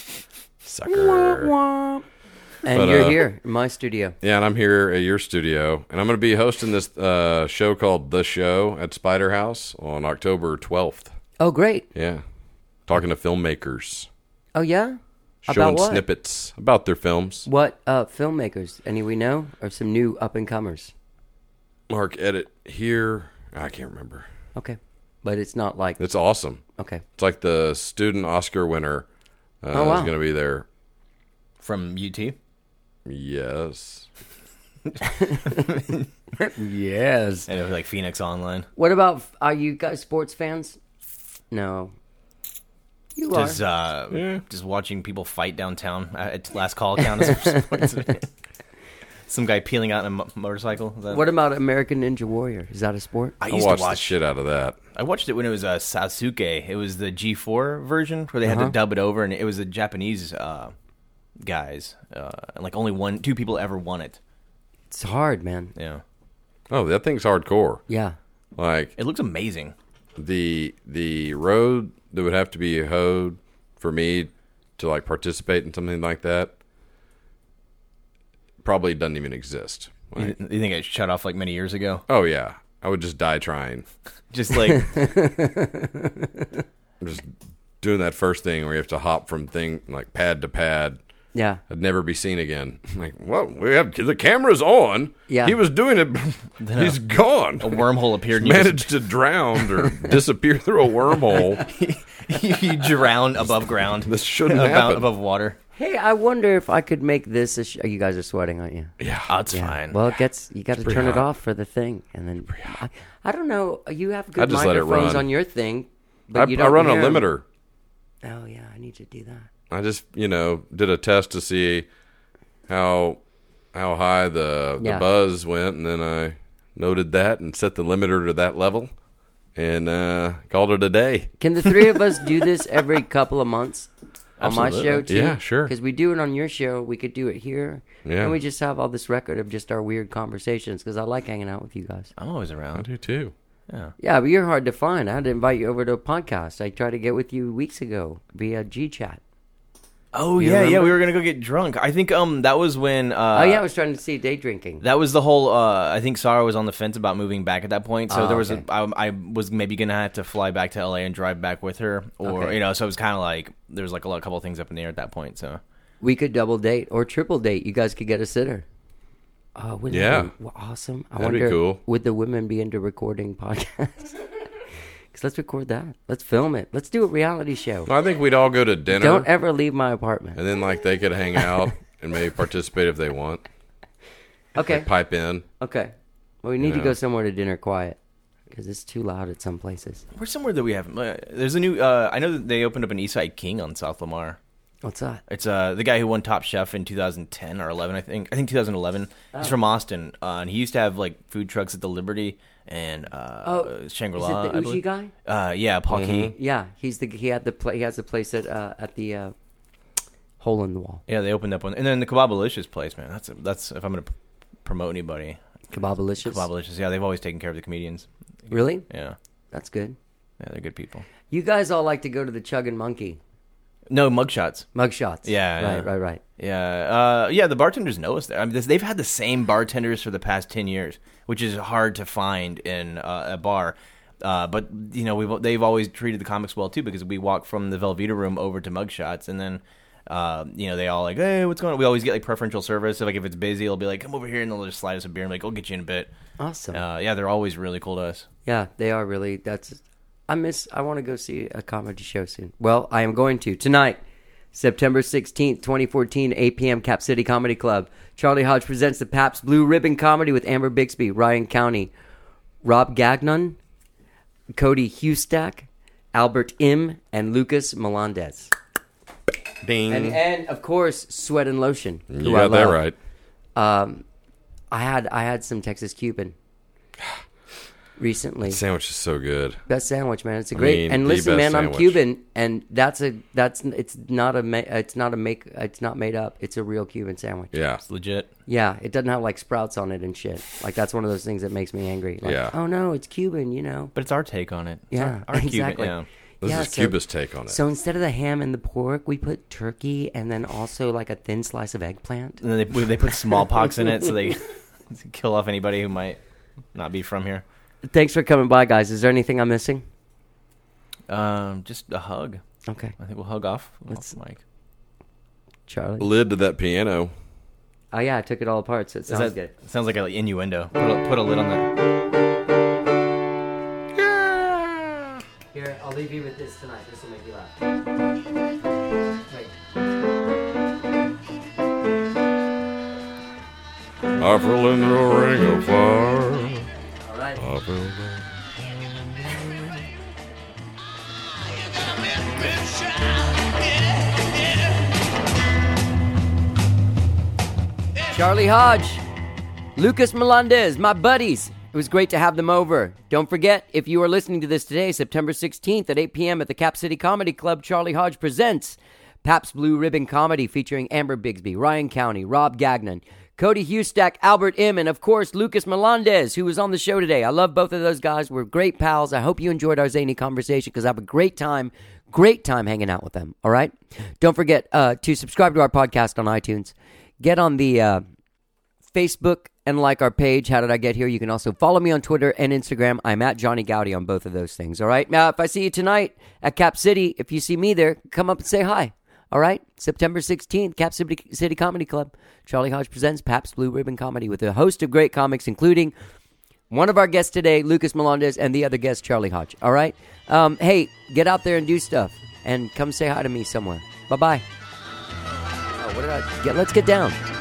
Sucker. and But, you're uh, here in my studio. Yeah, and I'm here at your studio, and I'm going to be hosting this uh, show called The Show at Spider House on October twelfth. Oh, great. Yeah. Talking to filmmakers. Oh, yeah. Showing About what? snippets about their films. What uh, filmmakers? Any we know, or some new up and comers? Mark, edit here. I can't remember. Okay, but it's not like It's awesome. okay. It's like the student Oscar winner uh, Oh, wow. is going to be there. From U T? Yes. Yes. And it was like Phoenix Online. What about? Are you guys sports fans? No. You are. Just uh, just watching people fight downtown at last call count as sports. Some guy peeling out on a mo- motorcycle. Is that- What about American Ninja Warrior? Is that a sport? I I used watched to the watch. shit out of that. I watched it when it was uh, Sasuke. It was the G four version where they had Uh-huh. to dub it over, and it was the Japanese uh, guys. Uh, and like only one, two people ever won it. It's hard, man. Yeah, Oh, that thing's hardcore. Yeah. Like it looks amazing. the the road that would have to be hoed for me to like participate in something like that probably doesn't even exist. You, Like, you think it shut off like many years ago? oh yeah, I would just die trying. Just like Just doing that first thing where you have to hop from thing like pad to pad. Yeah. I'd never be seen again. Like, well, we have the camera's on. Yeah. He was doing it. He's gone. a wormhole appeared. And you, Managed to drown or disappear through a wormhole. just, you drown above ground. This shouldn't above, happen. above water. Hey, I wonder if I could make this a sh- you guys are sweating, aren't you? Yeah, Oh, it's Yeah. fine. Well, it gets you got to pretty turn it hot. off for the thing, and then I, I don't know. You have I good just let it microphones run. on your thing, but I, you I don't run a hear 'em. limiter. Oh yeah, I need to do that. I just, you know, did a test to see how how high the Yeah. the buzz went, and then I noted that and set the limiter to that level, and uh, called it a day. Can the three of us do this every couple of months on my Absolutely. show too? Yeah, sure. Because we do it on your show, we could do it here, Yeah. and we just have all this record of just our weird conversations. Because I like hanging out with you guys. I'm always I around. do too. Yeah. Yeah, but you're hard to find. I had to invite you over to a podcast. I tried to get with you weeks ago via G Chat. Oh You yeah, yeah. remember? We were gonna go get drunk. I think um that was when. Uh, oh yeah, I was trying to see day drinking. That was the whole. Uh, I think Sarah was on the fence about moving back at that point. So Oh, there was. okay. A, I, I was maybe gonna have to fly back to L A and drive back with her, or Okay. you know. So it was kind of like there was like a lot, couple of things up in the air at that point. So We could double date or triple date. You guys could get a sitter. Oh, wouldn't Yeah. that be awesome? I That'd be wonder, cool. would the women be into recording podcasts? Because let's record that. Let's film it. Let's do a reality show. I think we'd all go to dinner, Don't ever leave my apartment. and then like they could hang out and maybe participate if they want. Okay. Like, pipe in. Okay. Well, we need to know. go somewhere to dinner quiet because it's too loud at some places. we're somewhere that we haven't. Uh, there's a new. Uh, I know that they opened up an Eastside King on South Lamar. What's that? It's uh the guy who won Top Chef in two thousand ten or eleven, I think. I think two thousand eleven. He's from Austin, uh, and he used to have like food trucks at the Liberty and uh, Oh, Shangri-La. Is it the I Uji believe. guy? Uh, yeah, Paul Key. Yeah, he's the he had the pla he has a place at uh, at the uh, hole in the wall. Yeah, they opened up one, and then the Kebabalicious place, man. That's a, that's if I'm gonna p- promote anybody, Kebabalicious. Kebabalicious. Yeah, they've always taken care of the comedians. Really? Yeah, That's good. yeah, they're good people. You guys all like to go to the Chuggin' Monkey No mugshots. mugshots. Yeah, Right. yeah. Right. Right. Yeah, uh, yeah. The bartenders know us there. I mean, this, they've had the same bartenders for the past ten years, which is hard to find in uh, a bar. Uh, but you know, we've they've always treated the comics well too, because we walk from the Velveeta room over to mugshots, and then uh, you know they all like, hey, what's going on? We always get like preferential service. So like if it's busy, they'll be like, come over here, and they'll just slide us a beer and be like, I'll get you in a bit. Awesome. Uh, yeah, they're always really cool to us. Yeah, they are really. That's. I miss. I want to go see a comedy show soon. Well, I am going to tonight, September sixteenth, twenty fourteen, eight p.m. Cap City Comedy Club. Charlie Hodge presents the Pabst Blue Ribbon Comedy with Amber Bixby, Ryan County, Rob Gagnon, Cody Hustack, Albert Im, and Lucas Melendez. Ding. And, and of course, Sweat and Lotion. you who I got that love. right. Um, I had I had some Texas Cuban recently. Sandwich is so good. Best sandwich, man. It's a I great. mean, and the listen, man, best I'm sandwich. Cuban, and that's a that's it's not a ma- it's not a make it's not made up. It's a real Cuban sandwich. Yeah. It's legit. Yeah, it doesn't have like sprouts on it and shit. Like that's one of those things that makes me angry. Like, Yeah. oh no, it's Cuban, you know. But it's our take on it. It's Yeah, our, our exactly. Cuban, yeah. This Yeah, is so- Cuba's take on it. So instead of the ham and the pork, we put turkey and then also like a thin slice of eggplant. And then they they put smallpox in it, so they kill off anybody who might not be from here. Thanks for coming by, guys. Is there anything I'm missing? Um, just a hug. Okay, I think we'll hug off. Let's- off the mic. Charlie. Lid to that piano. Oh yeah, I took it all apart, so it Is sounds that- good. Sounds like an innuendo. Put a, put a lid on that. Here, I'll leave you with this tonight. This will make you laugh. Wait. I fell in the ring of fire. All right. I fell down. Charlie Hodge, Lucas Melendez, my buddies. It was great to have them over. Don't forget, if you are listening to this today, September sixteenth at eight p.m. at the Cap City Comedy Club, Charlie Hodge presents Pabst Blue Ribbon Comedy featuring Amber Bixby, Ryan County, Rob Gagnon, Cody Hustack, Albert Im, and of course, Lucas Melendez, who was on the show today. I love both of those guys. We're great pals. I hope you enjoyed our zany conversation because I have a great time, great time hanging out with them. All right? Don't forget uh, to subscribe to our podcast on iTunes. Get on the uh, Facebook and like our page. How did I get here? You can also follow me on Twitter and Instagram. I'm at Johnny Gowdy on both of those things. All right. Now, if I see you tonight at Cap City, if you see me there, come up and say hi. All right. September sixteenth, Cap City, City Comedy Club. Charlie Hodge presents Pabst Blue Ribbon Comedy with a host of great comics, including one of our guests today, Lucas Melendez, and the other guest, Charlie Hodge. All right. Um, hey, get out there and do stuff, and come say hi to me somewhere. Bye bye. Oh, what did I get? Let's get down.